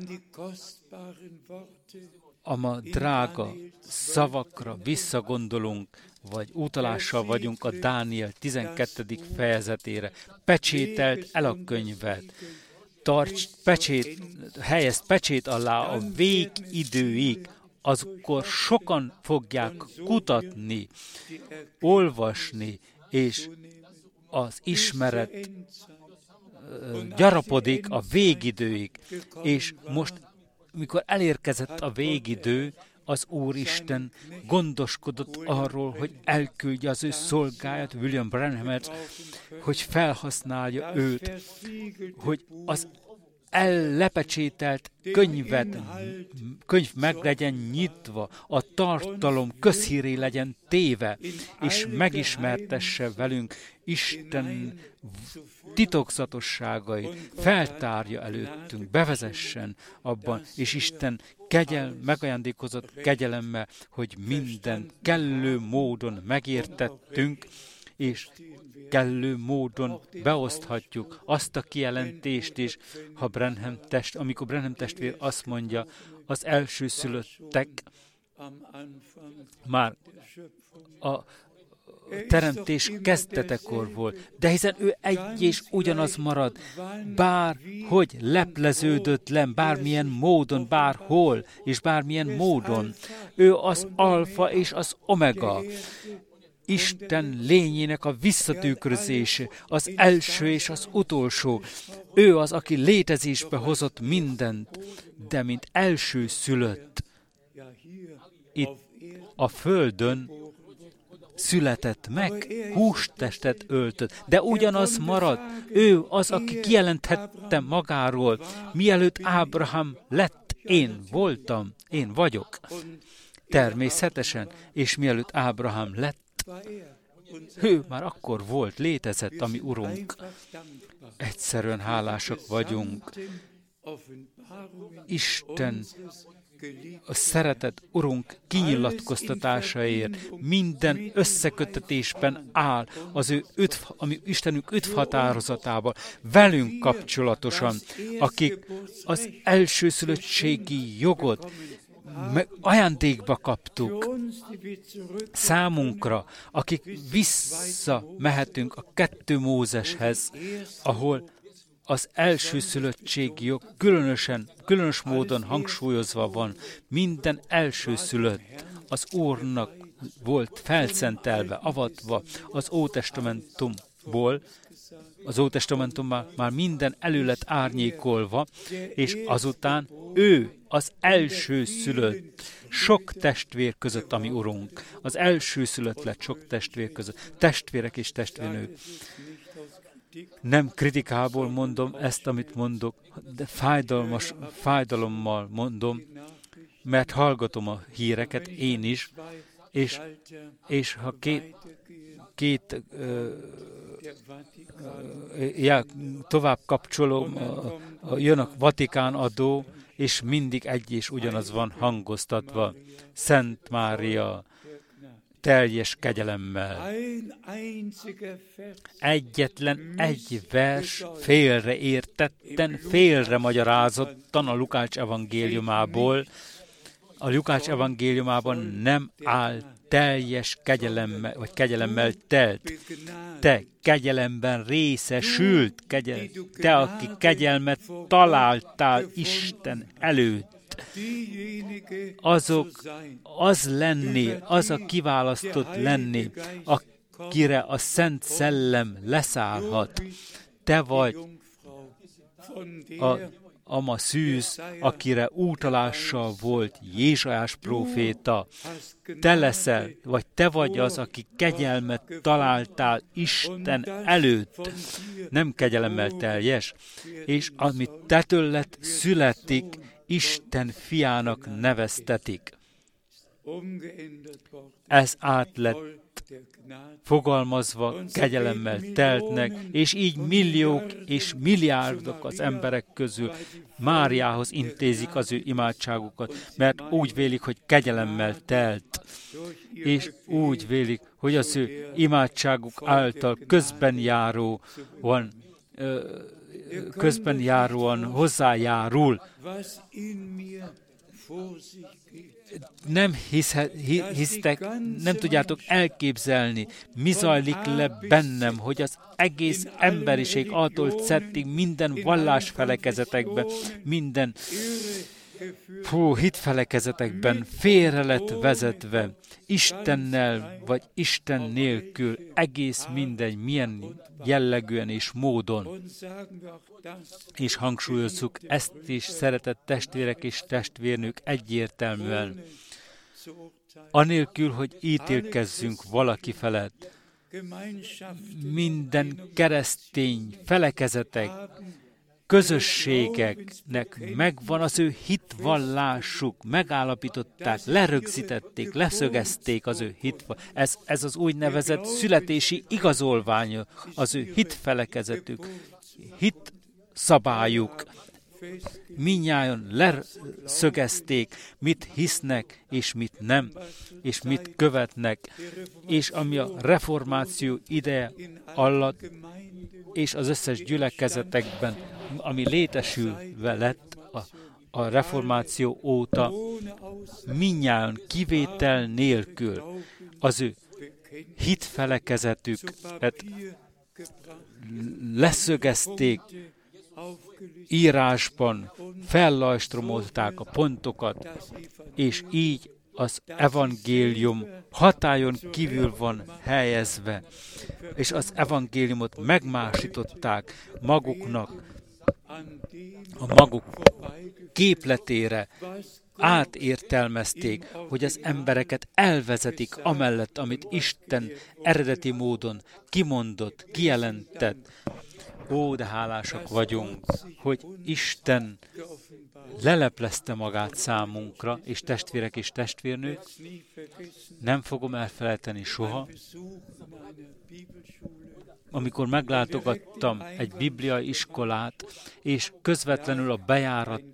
a ma drága szavakra visszagondolunk, vagy utalással vagyunk a Dániel tizenkettedik fejezetére. Pecsételt el a könyvet, tarts pecsét, helyezd pecsét alá a végidőig, azkor sokan fogják kutatni, olvasni, és az ismeret gyarapodik a végidőig. És most, mikor elérkezett a végidő, az Úristen gondoskodott arról, hogy elküldje az ő szolgáját, William Branhamet, hogy felhasználja őt, hogy az ellepecsételt könyvet, könyv meg legyen nyitva, a tartalom közhíré legyen téve, és megismertesse velünk Isten titokzatosságait, feltárja előttünk, bevezessen abban, és Isten kegyel, megajándékozott kegyelemmel, hogy minden kellő módon megértettünk, és kellő módon beoszthatjuk azt a kijelentést is, ha Branham test, amikor Branham testvér azt mondja, az elsőszülöttek már a teremtés kezdetekor volt, de hiszen ő egy és ugyanaz marad, bárhogy lepleződött le, bármilyen módon, bárhol, és bármilyen módon. Ő az alfa és az omega. Isten lényének a visszatükrözése, az első és az utolsó. Ő az, aki létezésbe hozott mindent, de mint első szülött. Itt a földön született meg, hústestet öltött, de ugyanaz marad. Ő az, aki kijelenthette magáról, mielőtt Ábrahám lett, én voltam, én vagyok. Természetesen, és mielőtt Ábrahám lett, ő már akkor volt, létezett, ami Urunk. Egyszerűen hálásak vagyunk. Isten a szeretett Urunk kinyilatkoztatásaért minden összeköttetésben áll az ő üdv, ami Istenünk üdvhatározatával velünk kapcsolatosan, akik az elsőszülöttségi jogot ajándékba kaptuk számunkra, akik visszamehetünk a kettő Mózeshez, ahol az elsőszülöttségi jog különösen, különös módon hangsúlyozva van. Minden elsőszülött az Úrnak volt felszentelve, avatva az Ótestamentumból, az Ótestamentumban már minden elő lett árnyékolva, és azután ő az elsőszülött sok testvér között, ami Urunk. Az elsőszülött lett sok testvér között. Testvérek és testvérnők. Nem kritikából mondom ezt, amit mondok, de fájdalmas, fájdalommal mondom, mert hallgatom a híreket, én is, és, és ha két, két ö, ö, já, tovább kapcsolom, a, a, jön a Vatikán adó, és mindig egy és ugyanaz van hangoztatva. Szent Mária, teljes kegyelemmel. Egyetlen egy vers félre értetten, félre magyarázottan a Lukács evangéliumából. A Lukács evangéliumában nem áll teljes kegyelemmel, vagy kegyelemmel telt. Te kegyelemben részesült, kegyel, te, aki kegyelmet találtál Isten előtt. Azok, az lenni, az a kiválasztott lenni, akire a Szent Szellem leszállhat. Te vagy a ama szűz, akire útalással volt Jézsajás próféta. Te leszel, vagy te vagy az, aki kegyelmet találtál Isten előtt. Nem kegyelemmel teljes. És amit te tőled születik, Isten fiának neveztetik. Ez át lett fogalmazva, kegyelemmel teltnek, és így milliók és milliárdok az emberek közül Máriához intézik az ő imádságukat, mert úgy vélik, hogy kegyelemmel telt, és úgy vélik, hogy az ő imádságuk által közben járó van, közben járóan hozzájárul nem hiszhe, hisztek, nem tudjátok elképzelni, mi zajlik le bennem, hogy az egész emberiség attól szedtig minden vallásfelekezetekben, minden hú, hitfelekezetekben félre lett vezetve, Istennel vagy Isten nélkül, egész mindegy, milyen jellegűen és módon. És hangsúlyozzuk ezt is, szeretett testvérek és testvérnők, egyértelműen. Anélkül, hogy ítélkezzünk valaki felett, minden keresztény felekezetek, közösségeknek megvan az ő hitvallásuk, megállapították, lerögzítették, leszögezték az ő hitvallást. Ez, ez az úgynevezett születési igazolványa, az ő hitfelekezetük, hitszabályuk. Mindnyájan leszögezték, mit hisznek, és mit nem, és mit követnek, és ami a reformáció ideje alatt, és az összes gyülekezetekben, ami létesülve lett a, a reformáció óta, mindnyájan kivétel nélkül az ő hitfelekezetüket leszögezték, írásban fellajstromolták a pontokat, és így az evangélium hatályon kívül van helyezve, és az evangéliumot megmásították maguknak, a maguk képletére, átértelmezték, hogy az embereket elvezetik amellett, amit Isten eredeti módon kimondott, kijelentett. Ó, de hálásak vagyunk, hogy Isten leleplezte magát számunkra, és testvérek és testvérnők, nem fogom elfelejteni soha, amikor meglátogattam egy bibliai iskolát, és közvetlenül a bejáraton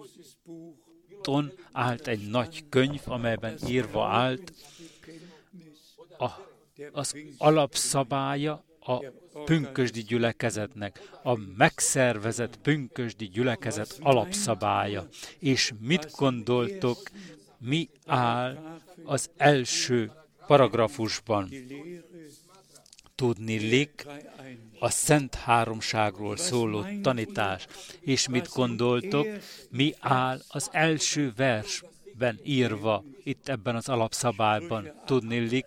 állt egy nagy könyv, amelyben írva állt a, az alapszabálya a pünkösdi gyülekezetnek, a megszervezett pünkösdi gyülekezet alapszabálya. És mit gondoltok, mi áll az első paragrafusban? Tudniillik a Szent Háromságról szóló tanítás. És mit gondoltok, mi áll az első versben írva, itt ebben az alapszabályban? Tudniillik,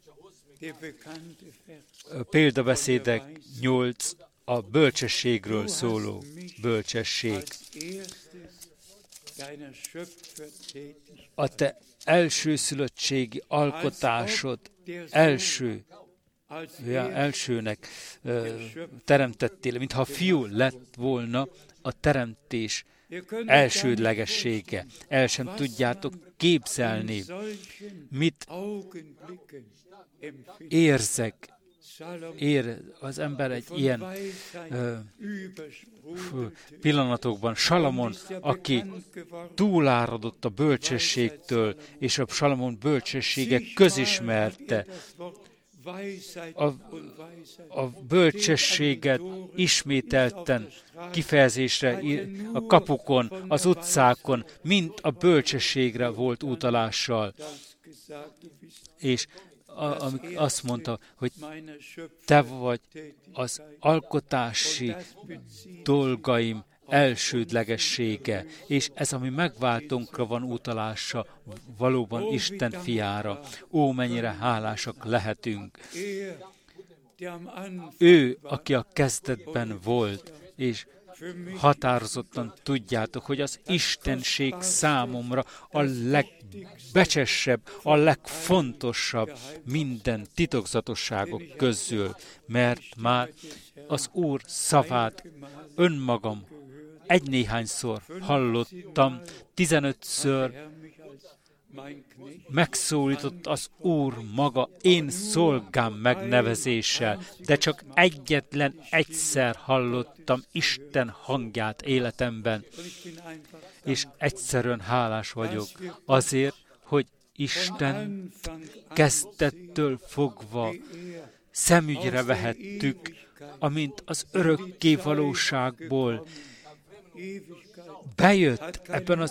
példabeszédek nyolc, a bölcsességről szóló bölcsesség. A te elsőszülöttségi alkotásod első, ja, elsőnek uh, teremtettél, mintha fiú lett volna a teremtés elsődlegessége. El sem tudjátok képzelni, mit érzek, ér az ember egy ilyen uh, pillanatokban. Salamon, aki túláradott a bölcsességtől, és a Salamon bölcsessége közismerte, a, a bölcsességet ismételten kifejezésre a kapukon, az utcákon, mind a bölcsességre volt utalással. És a, amik azt mondta, hogy te vagy az alkotási dolgaim elsődlegessége, és ez, ami megváltónkra van utalása, valóban Isten fiára. Ó, mennyire hálásak lehetünk. Ő, aki a kezdetben volt, és határozottan tudjátok, hogy az Istenség számomra a legbecsesebb, a legfontosabb minden titokzatosságok közül, mert már az Úr szavát önmagam egy-néhányszor hallottam, tizenötször megszólított az Úr maga én szolgám megnevezéssel, de csak egyetlen egyszer hallottam Isten hangját életemben, és egyszerűen hálás vagyok azért, hogy Isten kezdettől fogva szemügyre vehettük, amint az örökké valóságból bejött ebben az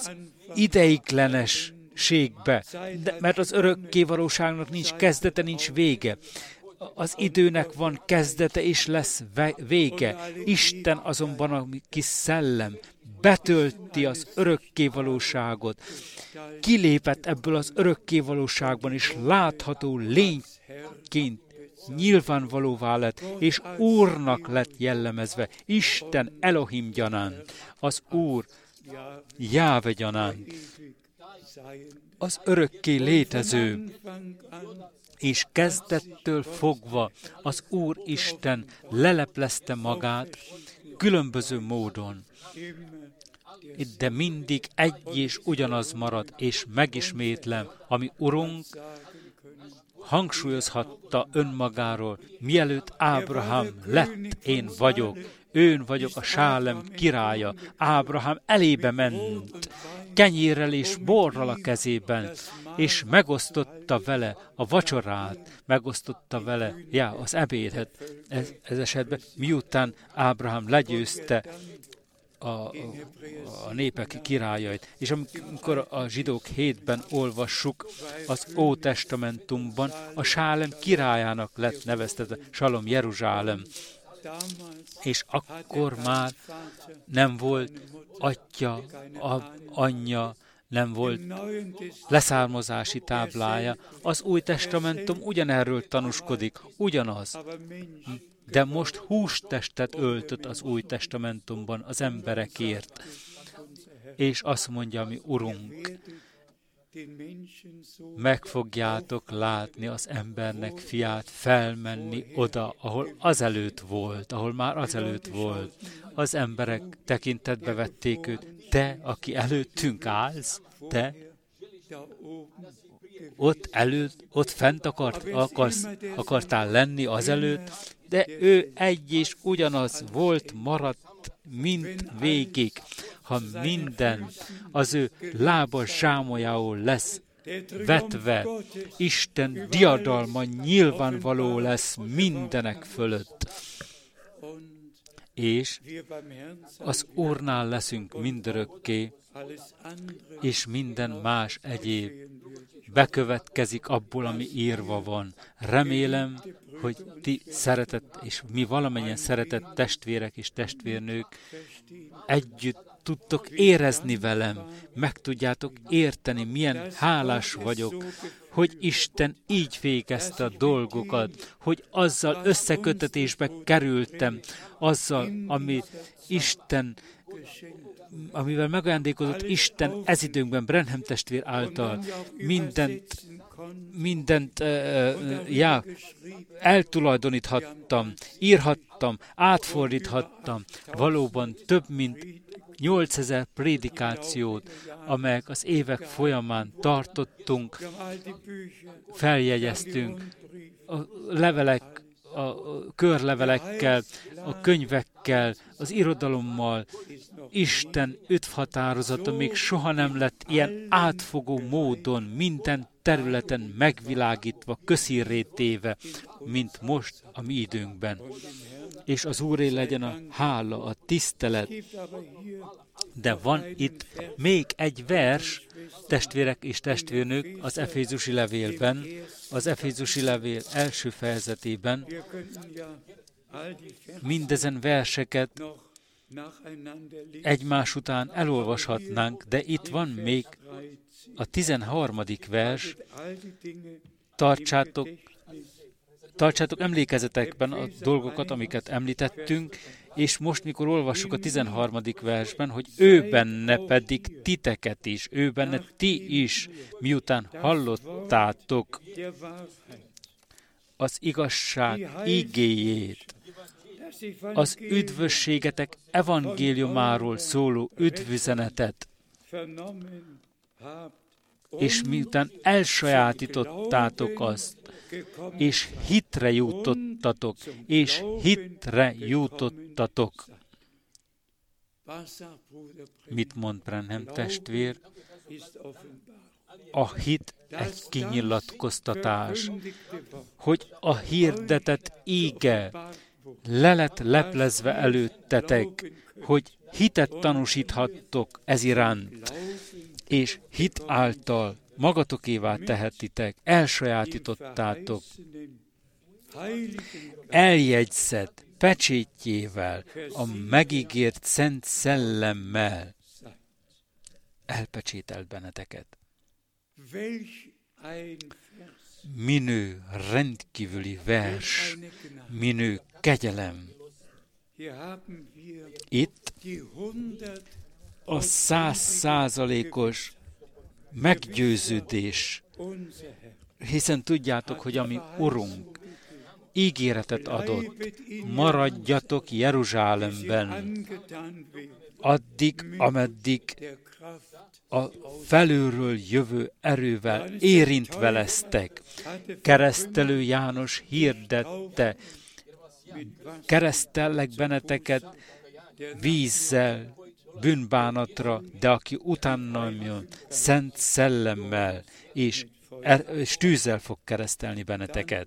ideiglenességbe, de, mert az örökkévalóságnak nincs kezdete, nincs vége. Az időnek van kezdete és lesz vége. Isten azonban a kis szellem betölti az örökkévalóságot. Kilépett ebből az örökkévalóságban, és látható lényként nyilvánvalóvá lett, és Úrnak lett jellemezve. Isten Elohim gyanánt, az Úr Jáve gyanánt, az örökké létező, és kezdettől fogva az Úr Isten leleplezte magát különböző módon, de mindig egy és ugyanaz marad, és megismétlem, ami Urunk hangsúlyozhatta önmagáról, mielőtt Ábrahám lett, én vagyok, én vagyok a Sálem királya. Ábrahám elébe ment, kenyérrel és borral a kezében, és megosztotta vele a vacsorát, megosztotta vele já, az ebédet, ez, ez esetben, miután Ábrahám legyőzte a, a, a népek királyait. És amikor a zsidók hétben olvassuk, az Ótestamentumban a Sálem királyának lett neveztetve, Salom Jeruzsálem. És akkor már nem volt atya, a, anyja, nem volt leszármazási táblája. Az Új Testamentum ugyanerről tanúskodik, ugyanaz. De most hústestet öltött az Új Testamentumban az emberekért. És azt mondja, mi Urunk, meg fogjátok látni az embernek fiát felmenni oda, ahol azelőtt volt, ahol már azelőtt volt. Az emberek tekintetbe vették őt. Te, aki előttünk állsz, te ott előtt, ott fent akart, akarsz, akartál lenni azelőtt, de ő egy és ugyanaz volt, maradt, mint végig. Ha minden az ő lába zsámolyául lesz vetve, Isten diadalma nyilvánvaló lesz mindenek fölött. És az Úrnál leszünk mindörökké, és minden más egyéb bekövetkezik abból, ami írva van. Remélem, hogy ti szeretett, és mi valamennyien szeretett testvérek és testvérnők együtt tudtok érezni velem, meg tudjátok érteni, milyen hálás vagyok, hogy Isten így végezte a dolgokat, hogy azzal összekötetésbe kerültem, azzal, ami Isten, amivel megajándékozott Isten ez időnkben Branham testvér által, mindent, mindent uh, já, eltulajdoníthattam, írhattam, átfordíthattam, valóban több mint nyolcezer prédikációt, amelyek az évek folyamán tartottunk, feljegyeztünk, a levelek, a körlevelekkel, a könyvekkel, az irodalommal. Isten üdvhatározata még soha nem lett ilyen átfogó módon, minden területen megvilágítva, közhírré téve, mint most a mi időnkben. És az Úré legyen a hála, a tisztelet. De van itt még egy vers, testvérek és testvérnők, az Efézusi levélben, az Efézusi levél első fejezetében. Mindezen verseket egymás után elolvashatnánk, de itt van még a tizenharmadik vers. Tartsátok, tartsátok emlékezetekben a dolgokat, amiket említettünk, és most, mikor olvassuk a tizenharmadik versben, hogy ő benne pedig titeket is, ő benne ti is, miután hallottátok az igazság igéjét, az üdvösségetek evangéliumáról szóló üdvüzenetet, és miután elsajátítottátok azt, és hitre jutottatok, és hitre jutottatok. Mit mond Branham testvér? A hit egy kinyilatkoztatás, hogy a hirdetett íge le lett leplezve előttetek, hogy hitet tanúsíthattok ez iránt, és hit által magatokévá tehetitek, elsajátítottátok, eljegyzett pecsétjével, a megígért Szent Szellemmel elpecsételt benneteket. Minő rendkívüli vers, minő kegyelem. Itt a száz százalékos meggyőződés, hiszen tudjátok, hogy a mi Urunk ígéretet adott, maradjatok Jeruzsálemben, addig, ameddig a felülről jövő erővel érintve lesztek. Keresztelő János hirdette, keresztellek benneteket vízzel, bűnbánatra, de aki utána jön, Szent Szellemmel, és, er, és tűzzel fog keresztelni benneteket.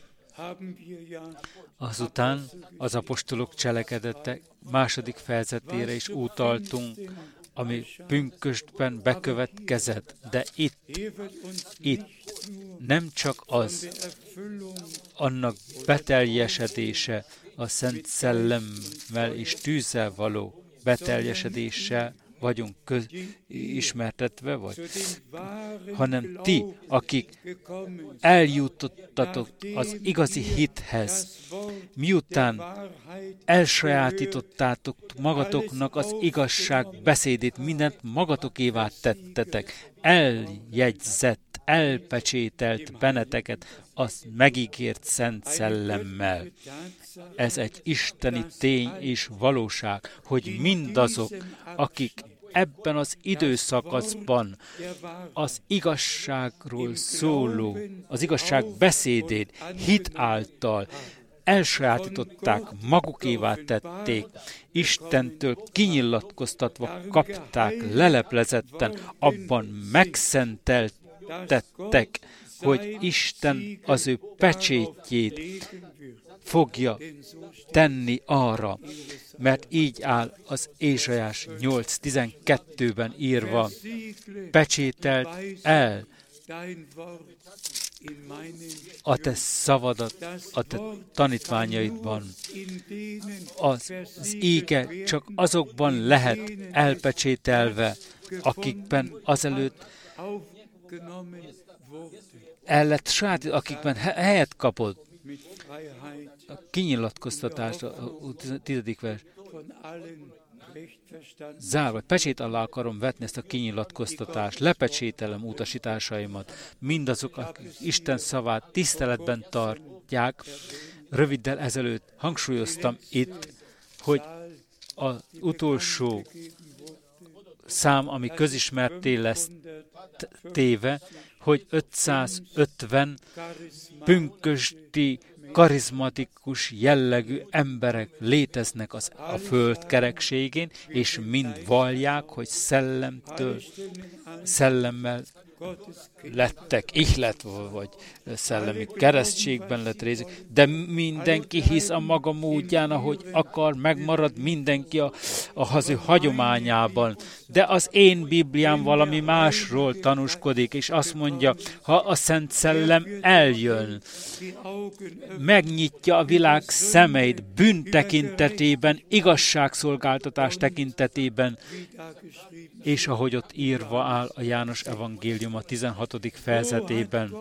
Azután az apostolok cselekedete második fejezetére is utaltunk, ami pünkösdben bekövetkezett, de itt, itt nem csak az, annak beteljesedése a Szent Szellemmel és tűzzel való beteljesedéssel vagyunk köz, ismertetve, vagy, hanem ti, akik eljutottatok az igazi hithez, miután elsajátítottátok magatoknak az igazság beszédét, mindent magatokévá tettetek, eljegyzett, elpecsételt benneteket az megígért Szent Szellemmel. Ez egy isteni tény és valóság, hogy mindazok, akik ebben az időszakaszban az igazságról szóló, az igazság beszédét hit által elsajátították, magukévá tették, Istentől kinyilatkoztatva kapták leleplezetten, abban megszenteltettek, hogy Isten az ő pecsétjét fogja tenni arra, mert így áll az Ézsaiás nyolc tizenkettőben írva, pecsételt el a te szavadat a te tanítványaidban. Az, az ége csak azokban lehet elpecsételve, akikben azelőtt el lett saját, akikben helyet kapott. A kinyilatkoztatás, a tizedik vers. Zárva, pecsét alá akarom vetni ezt a kinyilatkoztatást, lepecsételem utasításaimat. Mindazok, akik Isten szavát tiszteletben tartják, röviddel ezelőtt hangsúlyoztam itt, hogy az utolsó szám, ami közismerté lesz téve, hogy ötszázötven pünkösdi, karizmatikus jellegű emberek léteznek az, a föld kerekségén, és mind vallják, hogy szellemtől, szellemmel lettek, ihlet, vagy szellemi keresztségben lett részük, de mindenki hisz a maga módján, ahogy akar, megmarad mindenki a, a haző hagyományában. De az én Bibliám valami másról tanúskodik, és azt mondja, ha a Szent Szellem eljön, megnyitja a világ szemeit bűn tekintetében, igazságszolgáltatás tekintetében, és ahogy ott írva áll a János evangélium a tizenhatodik fejezetében.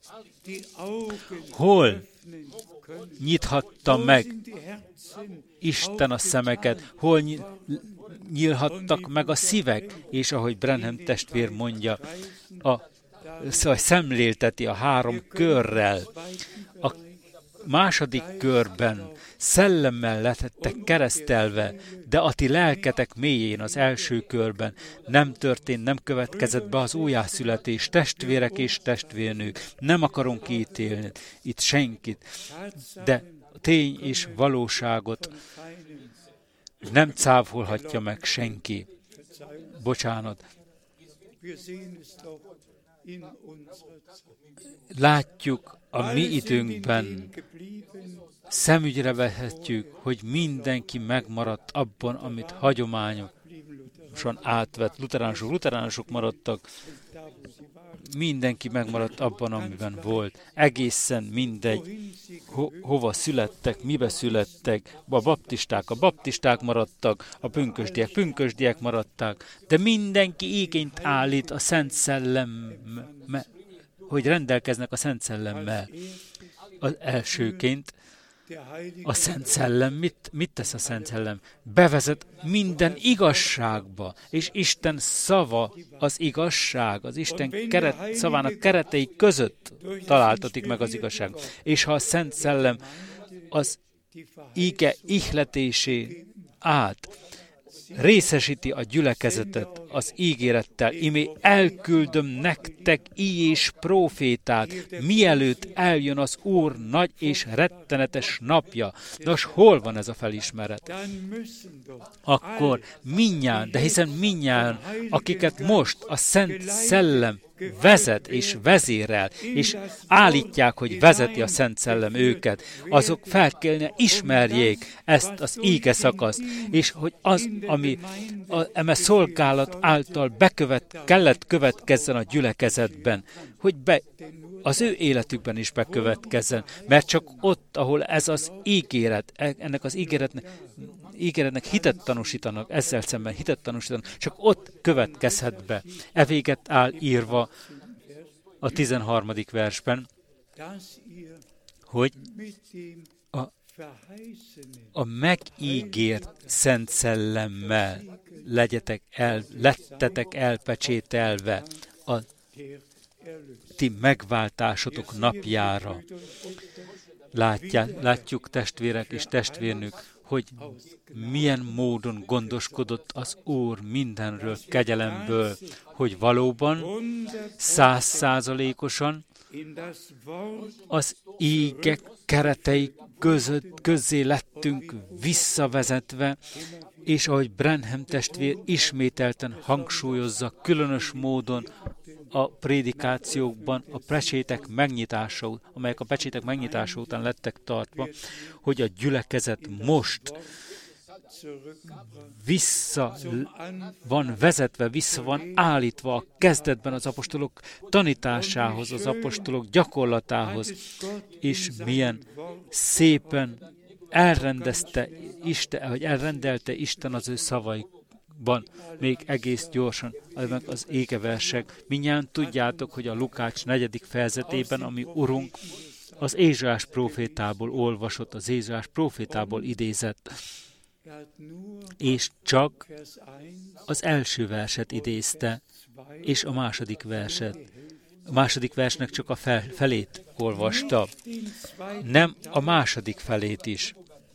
Hol nyithatta meg Isten a szemeket, hol nyílhattak meg a szívek, és ahogy Branham testvér mondja, a, szóval szemlélteti a három körrel. A második körben szellemmel lettek keresztelve, de a ti lelketek mélyén az első körben nem történt, nem következett be az újjászületés, testvérek és testvérnők. Nem akarunk ítélni itt senkit, de tény és valóságot nem cáfolhatja meg senki. Bocsánat. Látjuk a mi időnkben, szemügyre vehetjük, hogy mindenki megmaradt abban, amit hagyományok gyorsan átvett. Luteránusok, luteránusok maradtak, mindenki megmaradt abban, amiben volt. Egészen mindegy, ho- hova születtek, mibe születtek. A baptisták, a baptisták maradtak, a pünkösdiek, pünkösdiek maradtak, de mindenki igényt állít a Szent Szellem, hogy rendelkeznek a Szent Szellemmel. Az elsőként a Szent Szellem, mit, mit tesz a Szent Szellem? Bevezet minden igazságba, és Isten szava az igazság, az Isten keret, szavának keretei között találtatik meg az igazság. És ha a Szent Szellem az ige ihletésé át részesíti a gyülekezetet az ígérettel, imé elküldöm nektek így és prófétát, mielőtt eljön az Úr nagy és rettenetes napja. Nos, hol van ez a felismeret? Akkor mindnyájan, de hiszen mindnyájan, akiket most a Szent Szellem vezet és vezérel, és állítják, hogy vezeti a Szent Szellem őket, azok fel kellene ismerjék ezt az íge szakaszt, és hogy az, ami a eme szolgálat által bekövet, kellett következzen a gyülekezetben, hogy be, az ő életükben is bekövetkezzen, mert csak ott, ahol ez az ígéret, ennek az ígéretnek, ígéretnek hitet tanúsítanak, ezzel szemben hitet tanúsítanak, csak ott következhet be. E véget áll írva a tizenharmadik versben, hogy a, a megígért Szent Szellemmel legyetek el, lettetek elpecsételve a ti megváltásotok napjára. Látják, látjuk testvérek és testvérnők, hogy milyen módon gondoskodott az Úr mindenről, kegyelemből, hogy valóban százszázalékosan az íge keretei között, közé lettünk visszavezetve, és ahogy Branham testvér ismételten hangsúlyozza különös módon a prédikációkban a pecsétek megnyitása, amelyek a pecsétek megnyitása után lettek tartva, hogy a gyülekezet most vissza van vezetve, vissza van állítva a kezdetben az apostolok tanításához, az apostolok gyakorlatához, és milyen szépen elrendezte Isten, hogy elrendelte Isten az ő szavaikban, még egész gyorsan, az égeversek. Mindjárt tudjátok, hogy a Lukács negyedik fejezetében, ami Urunk az Ézsaiás prófétából olvasott, az Ézsaiás prófétából idézett, és csak az első verset idézte, és a második verset. A második versnek csak a fel, felét olvasta, nem a második felét is.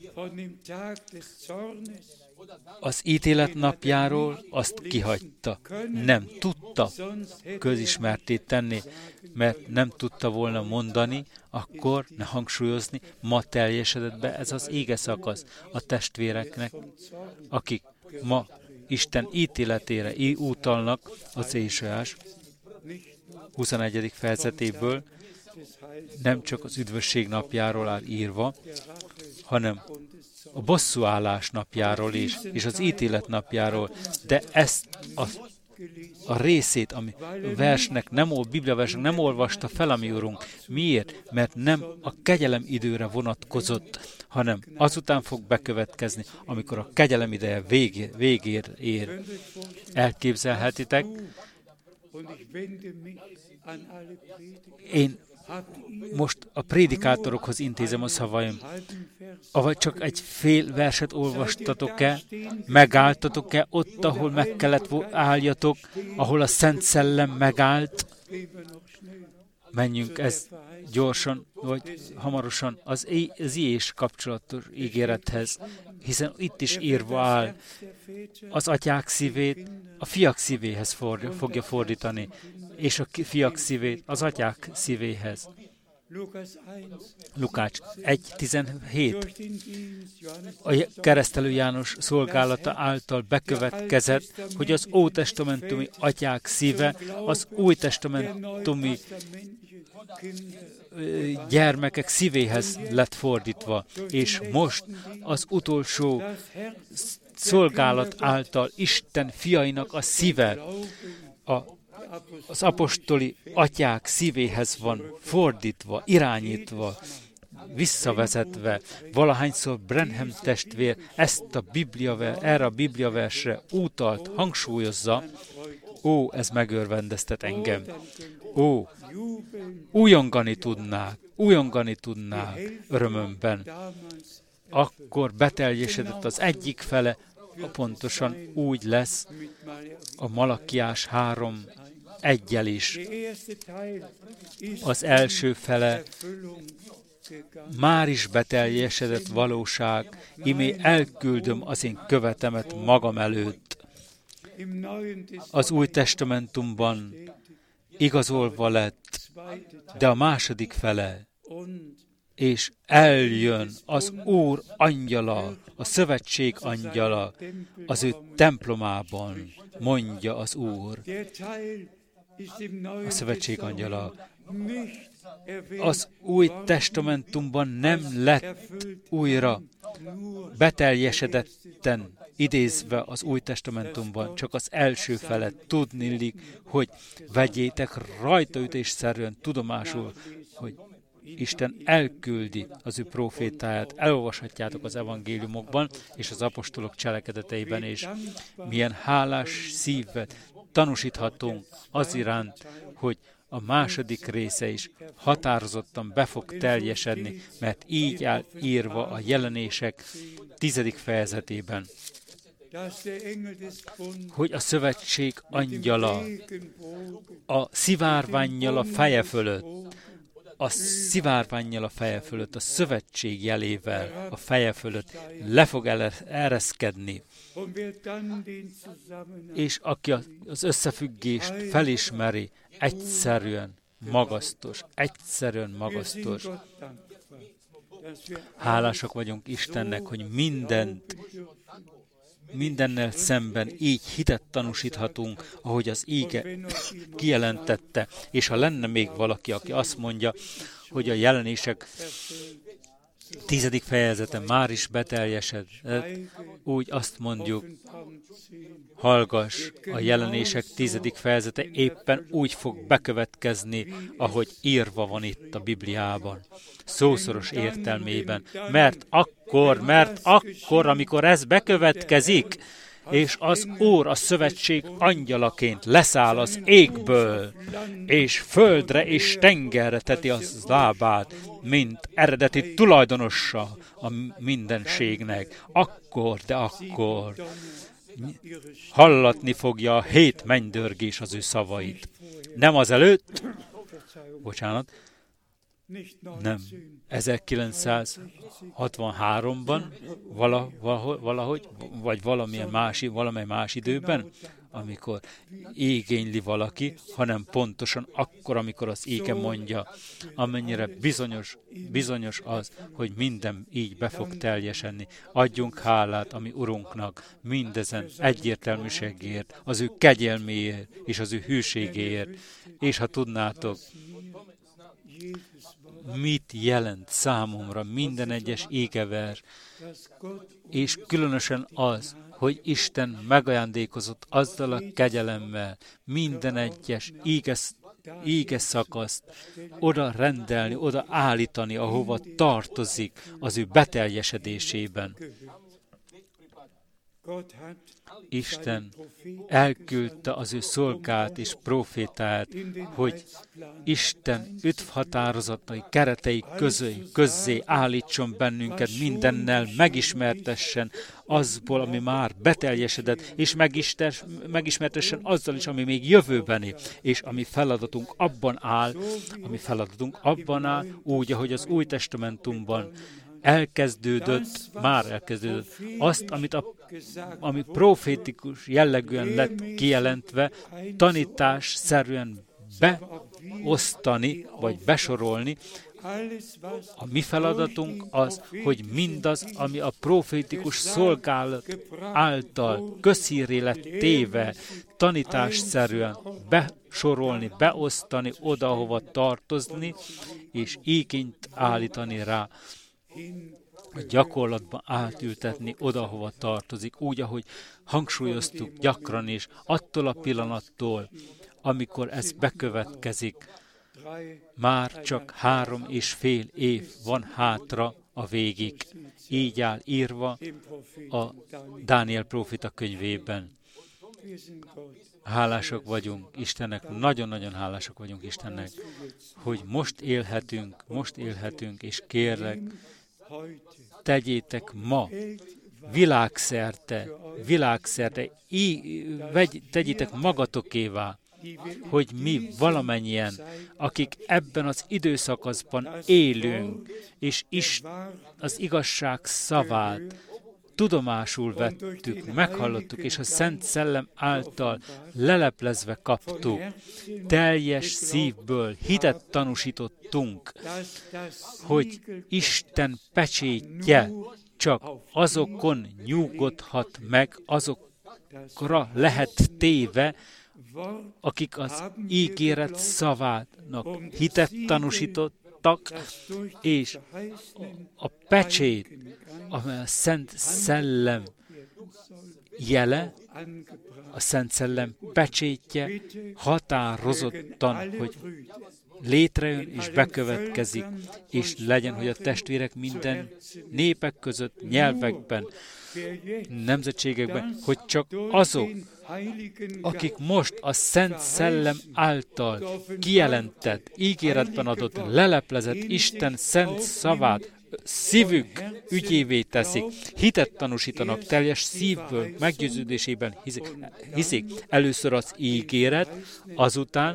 Az ítélet napjáról azt kihagyta. Nem tudta közismerté tenni, mert nem tudta volna mondani, akkor ne hangsúlyozni, ma teljesedett be ez az ége szakasz a testvéreknek, akik ma Isten ítéletére utalnak az Ézsaiás huszonegyedik fejezetéből, nem csak az üdvösség napjáról áll írva, hanem a bosszúállás napjáról is, és az ítélet napjáról, de ezt a, a részét, ami a versnek nem, a Biblia versnek nem olvasta fel a mi Urunk. Miért? Mert nem a kegyelem időre vonatkozott, hanem azután fog bekövetkezni, amikor a kegyelem ideje végér, végér ér. Elképzelhetitek? Én most a prédikátorokhoz intézem a szavaim. Avagy csak egy fél verset olvastatok-e, megálltatok-e ott, ahol meg kellett álljatok, ahol a Szent Szellem megállt? Menjünk ez gyorsan, vagy hamarosan az, az ilyes kapcsolatos ígérethez, hiszen itt is írva áll, az atyák szívét a fiak szívéhez fordja, fogja fordítani, és a fiak szívét az atyák szívéhez. Lukács egy tizenhét. A keresztelő János szolgálata által bekövetkezett, hogy az ótestamentumi atyák szíve az újtestamentumi gyermekek szívéhez lett fordítva, és most az utolsó szolgálat által Isten fiainak a szíve a, az apostoli atyák szívéhez van fordítva, irányítva, visszavezetve. Valahányszor Branham testvér ezt a Biblia, erre a bibliaversre utalt, hangsúlyozza, ó, ez megörvendeztet engem. Ó, újongani tudnák, újongani tudnák örömömben. Akkor beteljesedett az egyik fele, pontosan úgy lesz a Malakiás három egyel is. Az első fele már is beteljesedett valóság, imé elküldöm az én követemet magam előtt. Az Új Testamentumban igazolva lett, de a második fele, és eljön az Úr angyala, a szövetség angyala, az ő templomában, mondja az Úr. A szövetség angyala. Az Új Testamentumban nem lett újra beteljesedetten idézve az Új Testamentumban, csak az első fele. Tudniillik, hogy vegyétek rajtaütésszerűen tudomásul, hogy Isten elküldi az ő profétáját, elolvashatjátok az evangéliumokban és az apostolok cselekedeteiben, és milyen hálás szívvel tanúsíthatunk az iránt, hogy a második része is határozottan be fog teljesedni, mert így áll írva a Jelenések tizedik fejezetében, hogy a szövetség angyala a szivárvánnyal a feje fölött, a szivárvánnyal a feje fölött, a szövetség jelével a feje fölött le fog ereszkedni. És aki az összefüggést felismeri, egyszerűen magasztos, egyszerűen magasztos. Hálásak vagyunk Istennek, hogy mindent, mindennel szemben így hitet tanúsíthatunk, ahogy az íge kijelentette. És ha lenne még valaki, aki azt mondja, hogy a Jelenések tizedik fejezete már is beteljesedett, úgy azt mondjuk, hallgass, a Jelenések tizedik fejezete éppen úgy fog bekövetkezni, ahogy írva van itt a Bibliában, szószoros értelmében, mert akkor, mert akkor, amikor ez bekövetkezik, és az Úr a szövetség angyalaként leszáll az égből, és földre és tengerre teti az lábát, mint eredeti tulajdonossa a mindenségnek. Akkor, de akkor hallatni fogja a hét mennydörgés az ő szavait. Nem azelőtt, bocsánat, nem, ezerkilencszázhatvanháromban vala, valahogy, vagy valamilyen más, valamely más időben, amikor igényli valaki, hanem pontosan akkor, amikor az ége mondja, amennyire bizonyos, bizonyos az, hogy minden így be fog teljesedni. Adjunk hálát a mi Urunknak mindezen egyértelműségért, az ő kegyelméért és az ő hűségéért. És ha tudnátok, mit jelent számomra minden egyes égevers, és különösen az, hogy Isten megajándékozott azzal a kegyelemmel minden egyes éges, éges szakaszt oda rendelni, oda állítani, ahova tartozik az ő beteljesedésében. Isten elküldte az ő szolgált és profétáját, hogy Isten üdvhatározatai keretei közé, közzé állítson bennünket mindennel, megismertessen azból, ami már beteljesedett, és megismertessen azzal is, ami még jövőbeni, és ami feladatunk abban áll, ami feladatunk abban áll, úgy, ahogy az Új Testamentumban elkezdődött, már elkezdődött, azt, amit a, ami profétikus jellegűen lett kijelentve, tanításszerűen beosztani, vagy besorolni. A mi feladatunk az, hogy mindaz, ami a profétikus szolgálat által közhírré lett téve, tanításszerűen besorolni, beosztani oda, ahova tartozni, és igényt állítani rá. a gyakorlatba átültetni oda, hova tartozik, úgy, ahogy hangsúlyoztuk gyakran is, attól a pillanattól, amikor ez bekövetkezik, már csak három és fél év van hátra a végig. Így áll írva a Dániel prófita könyvében. Hálásak vagyunk Istennek, nagyon-nagyon hálásak vagyunk Istennek, hogy most élhetünk, most élhetünk, és kérlek, tegyétek ma, világszerte, világszerte, í, vegy, tegyétek magatokévá, hogy mi valamennyien, akik ebben az időszakaszban élünk, és is az igazság szavát tudomásul vettük, meghallottuk, és a Szent Szellem által leleplezve kaptuk, teljes szívből hitet tanúsítottunk, hogy Isten pecsétje csak azokon nyugodhat meg, azokra lehet téve, akik az ígéret szavának hitet tanúsítottak, és a pecsét, amely a Szent Szellem jele, a Szent Szellem pecsétje határozottan, hogy létrejön és bekövetkezik, és legyen, hogy a testvérek minden népek között, nyelvekben, nemzetségekben, hogy csak azok, akik most a Szent Szellem által kijelentett, ígéretben adott, leleplezett Isten szent szavát szívük ügyévé teszik, hitet tanúsítanak teljes szívből, meggyőződésében hiszik, hiszik. Először az ígéret, azután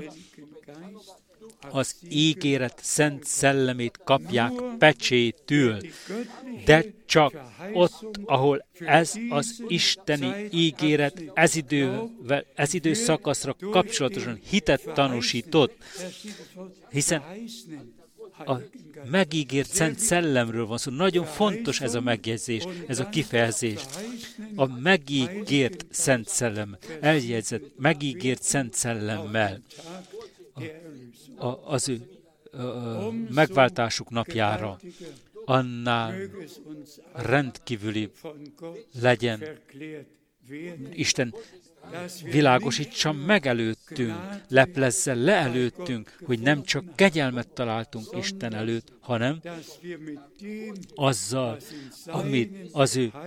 az ígéret szent szellemét kapják pecsétül, de csak ott, ahol ez az isteni ígéret ez, idővel, ez időszakaszra kapcsolatosan hitet tanúsított, hiszen a megígért szent szellemről van szó. Nagyon fontos ez a megjegyzés, ez a kifejezés. A megígért szent szellem, eljegyzett, megígért szent szellemmel a, a, az ő a, a megváltásuk napjára, annál rendkívüli legyen Isten világosítsa meg előttünk, leplezze le előttünk, hogy nem csak kegyelmet találtunk Isten előtt, hanem azzal, amit az ő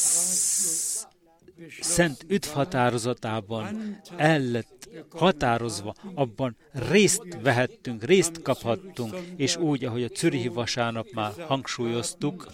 szent üdvhatározatában el lett határozva, abban részt vehettünk, részt kaphattunk, és úgy, ahogy a Zürichi vasárnap már hangsúlyoztuk,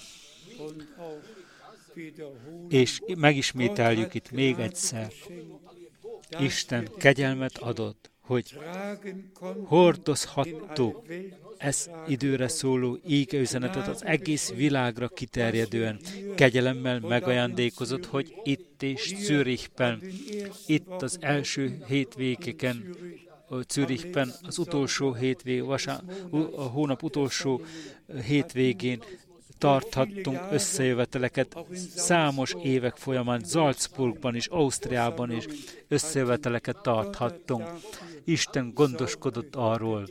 és megismételjük itt még egyszer, Isten kegyelmet adott, hogy hordozhattuk ez időre szóló ígeüzenetet az egész világra kiterjedően. Kegyelemmel megajándékozott, hogy itt és Zürichben, itt az első hétvégeken, Zürichben az utolsó hétvég, vasár, a hónap utolsó hétvégén tarthattunk összejöveteleket számos évek folyamán, Salzburgban és Ausztriában is összejöveteleket tarthattunk. Isten gondoskodott arról,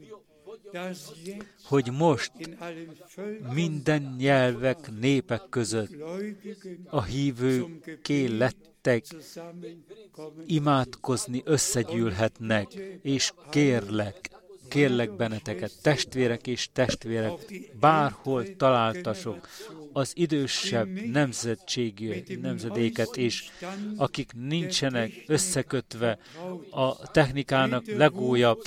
hogy most minden nyelvek, népek között a hívőké lettek, imádkozni összegyűlhetnek, és kérlek, kérlek benneteket, testvérek és testvérek, bárhol találtasok, az idősebb nemzetségű nemzedéket is, akik nincsenek összekötve a technikának legújabb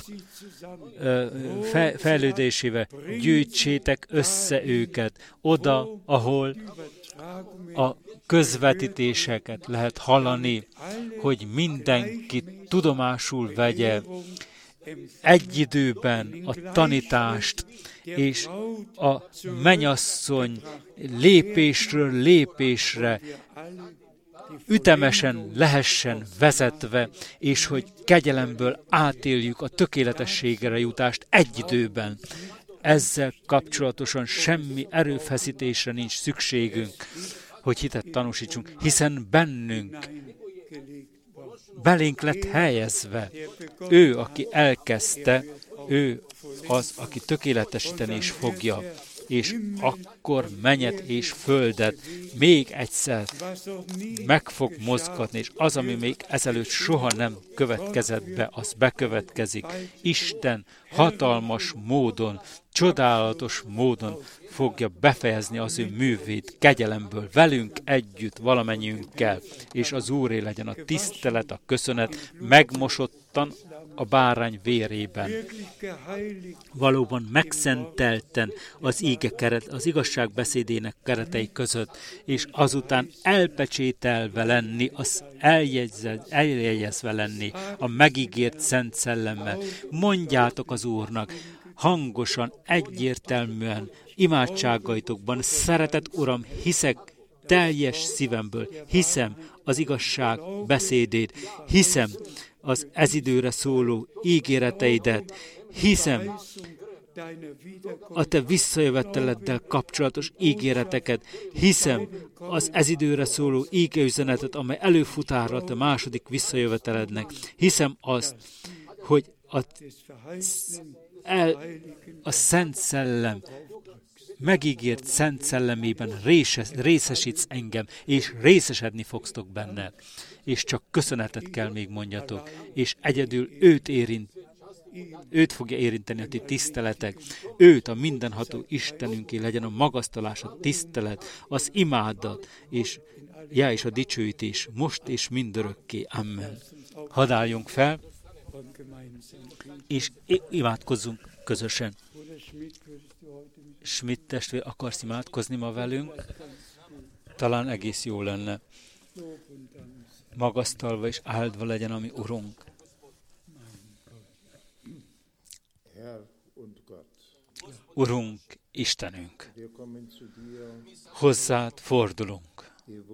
fejlődésével, gyűjtsétek össze őket oda, ahol a közvetítéseket lehet hallani, hogy mindenki tudomásul vegye egy időben a tanítást, és a mennyasszony lépésről lépésre ütemesen lehessen vezetve, és hogy kegyelemből átéljük a tökéletességre jutást egy időben. Ezzel kapcsolatosan semmi erőfeszítésre nincs szükségünk, hogy hitet tanúsítsunk, hiszen bennünk belénk lett helyezve. Ő, aki elkezdte, ő az, aki tökéletesíteni is fogja. és akkor mennyet és földet még egyszer meg fog mozgatni, és az, ami még ezelőtt soha nem következett be, az bekövetkezik. Isten hatalmas módon, csodálatos módon fogja befejezni az ő művét kegyelemből, velünk együtt, valamennyiünkkel, és az Úré legyen a tisztelet, a köszönet, megmosottan a bárány vérében. Valóban megszentelten az íge keret, az igazság beszédének keretei között, és azután elpecsételve lenni, az eljegyezve lenni a megígért Szent Szellemmel. Mondjátok az Úrnak, hangosan, egyértelműen, imádságaitokban, szeretett Uram, hiszek teljes szívemből, hiszem az igazság beszédét, hiszem az ez időre szóló ígéreteidet, hiszem a te visszajöveteleddel kapcsolatos ígéreteket, hiszem az ez időre szóló ígéüzenetet, amely előfutára a te második visszajövetelednek, hiszem azt, hogy a, el, a Szent Szellem megígért Szent Szellemében részes, részesítsz engem, és részesedni fogtok benne. És csak köszönetet kell még mondjatok, és egyedül őt érint, őt fogja érinteni a ti tiszteletek, őt, a mindenható Istenünké legyen a magasztalás, a tisztelet, az imádat, és, já, és a dicsőítés, most és mindörökké. Amen. Hadd álljunk fel, és imádkozzunk közösen. Schmidt testvér, akarsz imádkozni ma velünk? Talán egész jó lenne. Magasztalva és áldva legyen a mi Urunk. Urunk, Istenünk, hozzád fordulunk.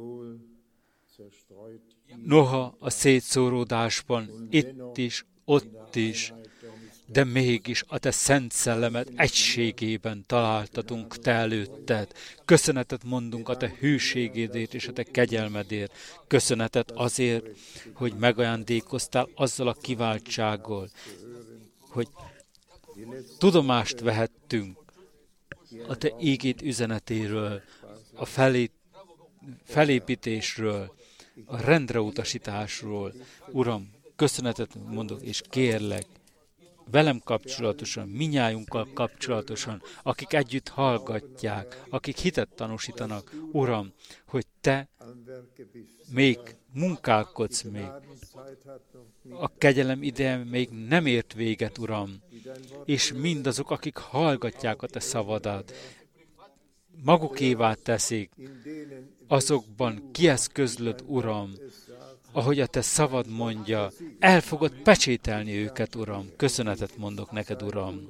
Noha a szétszóródásban, itt is, ott is, de mégis a te szent szellemet egységében találtatunk te előtted. Köszönetet mondunk a te hűségédért és a te kegyelmedért. Köszönetet azért, hogy megajándékoztál azzal a kiváltsággal, hogy tudomást vehettünk a te ígét üzenetéről, a felé, felépítésről, a rendreutasításról. Uram, köszönetet mondok, és kérlek, velem kapcsolatosan, minnyájunkkal kapcsolatosan, akik együtt hallgatják, akik hitet tanúsítanak, Uram, hogy te még munkálkodsz még. A kegyelem ideje még nem ért véget, Uram, és mindazok, akik hallgatják a te szavadat, magukévá teszik, azokban kieszközlöd, Uram, ahogy a te szavad mondja, el fogod pecsételni őket, Uram. Köszönetet mondok neked, Uram.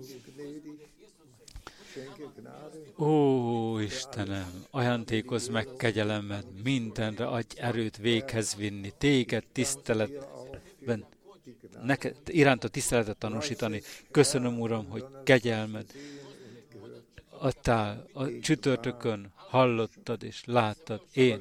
Ó, Istenem, ajándékozz meg kegyelemed, mindenre adj erőt véghez vinni, téged tiszteletben, neked iránt a tiszteletet tanúsítani. Köszönöm, Uram, hogy kegyelmed adtál a csütörtökön, hallottad és láttad. Én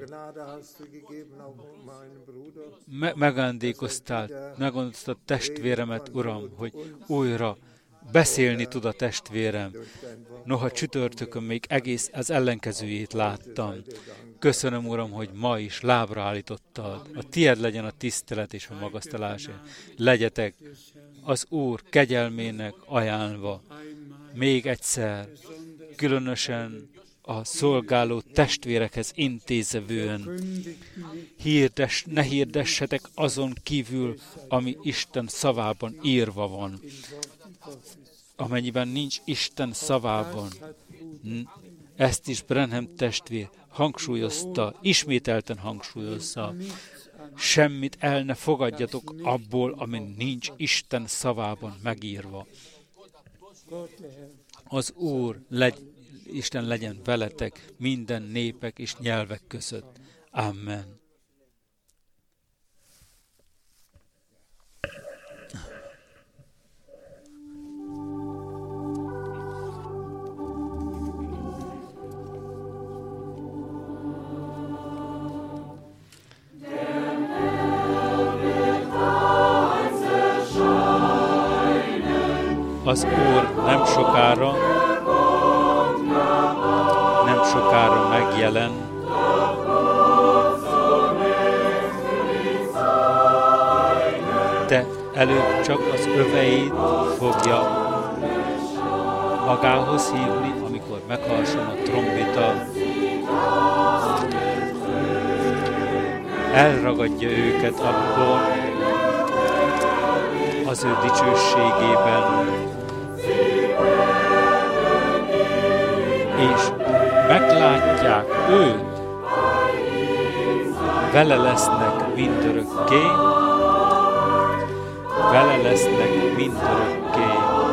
me- megándékoztál, megándékoztad testvéremet, Uram, hogy újra beszélni tud a testvérem. Noha csütörtökön még egész az ellenkezőjét láttam. Köszönöm, Uram, hogy ma is lábra állítottad. A tied legyen a tisztelet és a magasztalás. Legyetek az Úr kegyelmének ajánlva. Még egyszer, különösen a szolgáló testvérekhez intézevően. Hirdes, ne hirdessetek azon kívül, ami Isten szavában írva van. Amennyiben nincs Isten szavában, ezt is Branham testvér hangsúlyozta, ismételten hangsúlyozza. Semmit el ne fogadjatok abból, ami nincs Isten szavában megírva. Az Úr, legy, Isten legyen veletek minden népek és nyelvek között. Amen. Az Úr nem sokára sokára megjelen. De előbb csak az öveit fogja magához hívni, amikor megharsan a trombita. Elragadja őket abból az ő dicsőségében, és meglátják őt, vele lesznek mindörökké, vele lesznek mindörökké.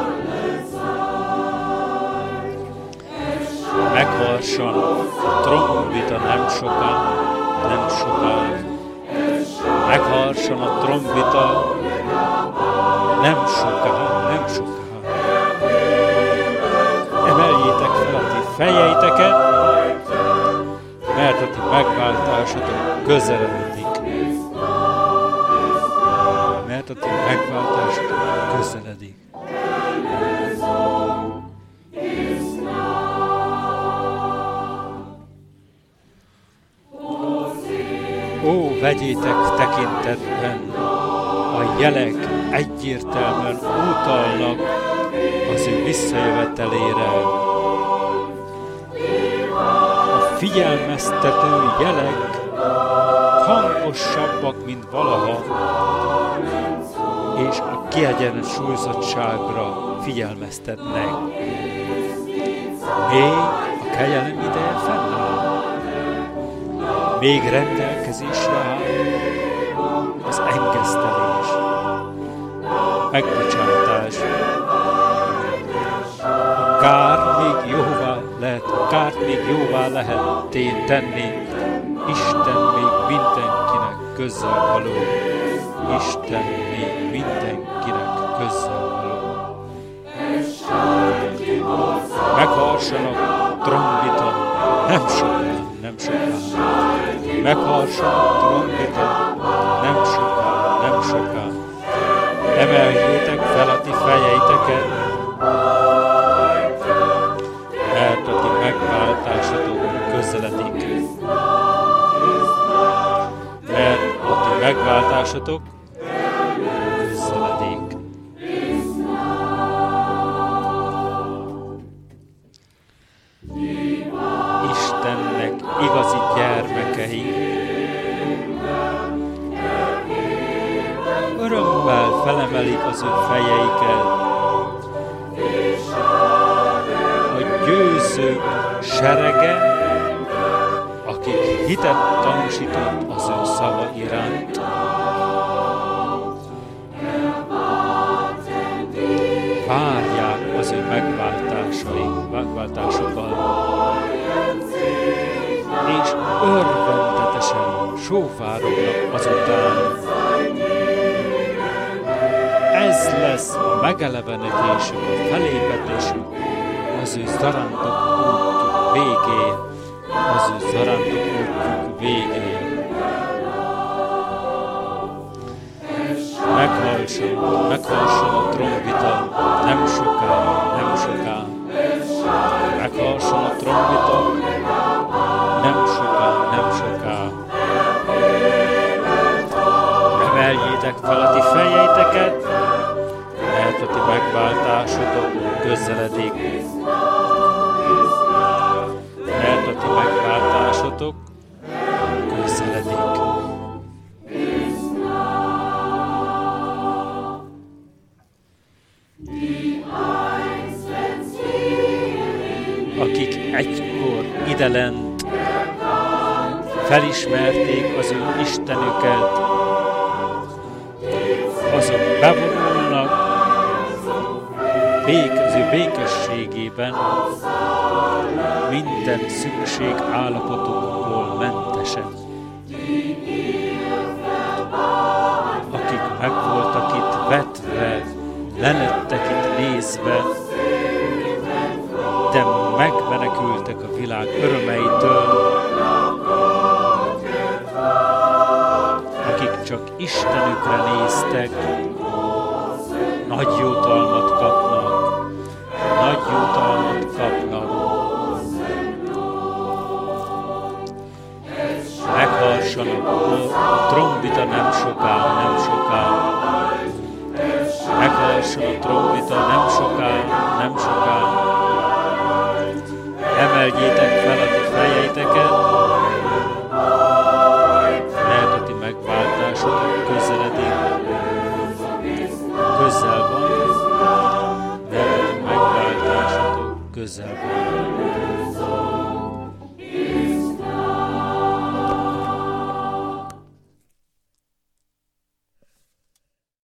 Megharsan a trombita nem soká, nem soká. Megharsan a trombita nem soká, nem soká. Emeljétek fel a ti fejeiteket, mert a ti megváltásotok közeledik. Mert a ti megváltásotok közeledik. Ó, vegyétek tekintetben, a jelek egyértelműen utalnak az ő visszajövetelére. A figyelmeztető jelek hangosabbak, mint valaha, és a kiegyensúlyozottságra figyelmeztetnek. Még a kegyelem ideje fennáll. Még rendelkezésre áll az engesztelés, megbocsátás. A kár még jóvá lehet, a kárt még jóvá lehet tenni. Isten még mindenkinek közel való. Isten még mindenkinek közel való. Megharsanak trombita, nem soká, nem soká. Megharsan a trombita, nem soká, nem soká. Emeljétek fel a ti fejeiteket, mert a ti megváltásatok közeledik. Mert a ti megváltásatok közeledik. Istennek igazi gyermekei örömmel felemelik az ő fejeiket. A győzők serege, akik hitet tanúsított az ő szava iránt. Várják az ő megváltásai, megváltásokat, és örvendetesen sóvárognak azután. Ez lesz a megelevenedésük, a felébredésük, az ő zarándok útjuk végén, az ő zarándok útjuk végén. Meghalson, meghalson a trombita, nem soká, nem soká. Meghalson a trombita, nem soká, nem soká. Emeljétek fel a ti fejeiteket, mert a ti megváltásotok közeledik. Mert a ti megváltásotok közeledik. Akik egykor idelent felismerték az ő Istenüket, azok bevonulnak bék, az ő békességében, minden szükség állapotukból mentesen. Akik meg voltak itt vetve, lelettek itt nézve, de megmenekültek a világ örömeitől, akik csak Istenükre néztek, nagy jutalmat kapnak, nagy jutalmat kapnak. Meghallgassanak a trombita nem soká, nem soká. Meghallgasson a trombita nem soká, nem soká. Emeljétek fel a ti fejeiteket, mert a ti megváltásotok közeledik. Közel van, mert a ti megváltásotok közel van.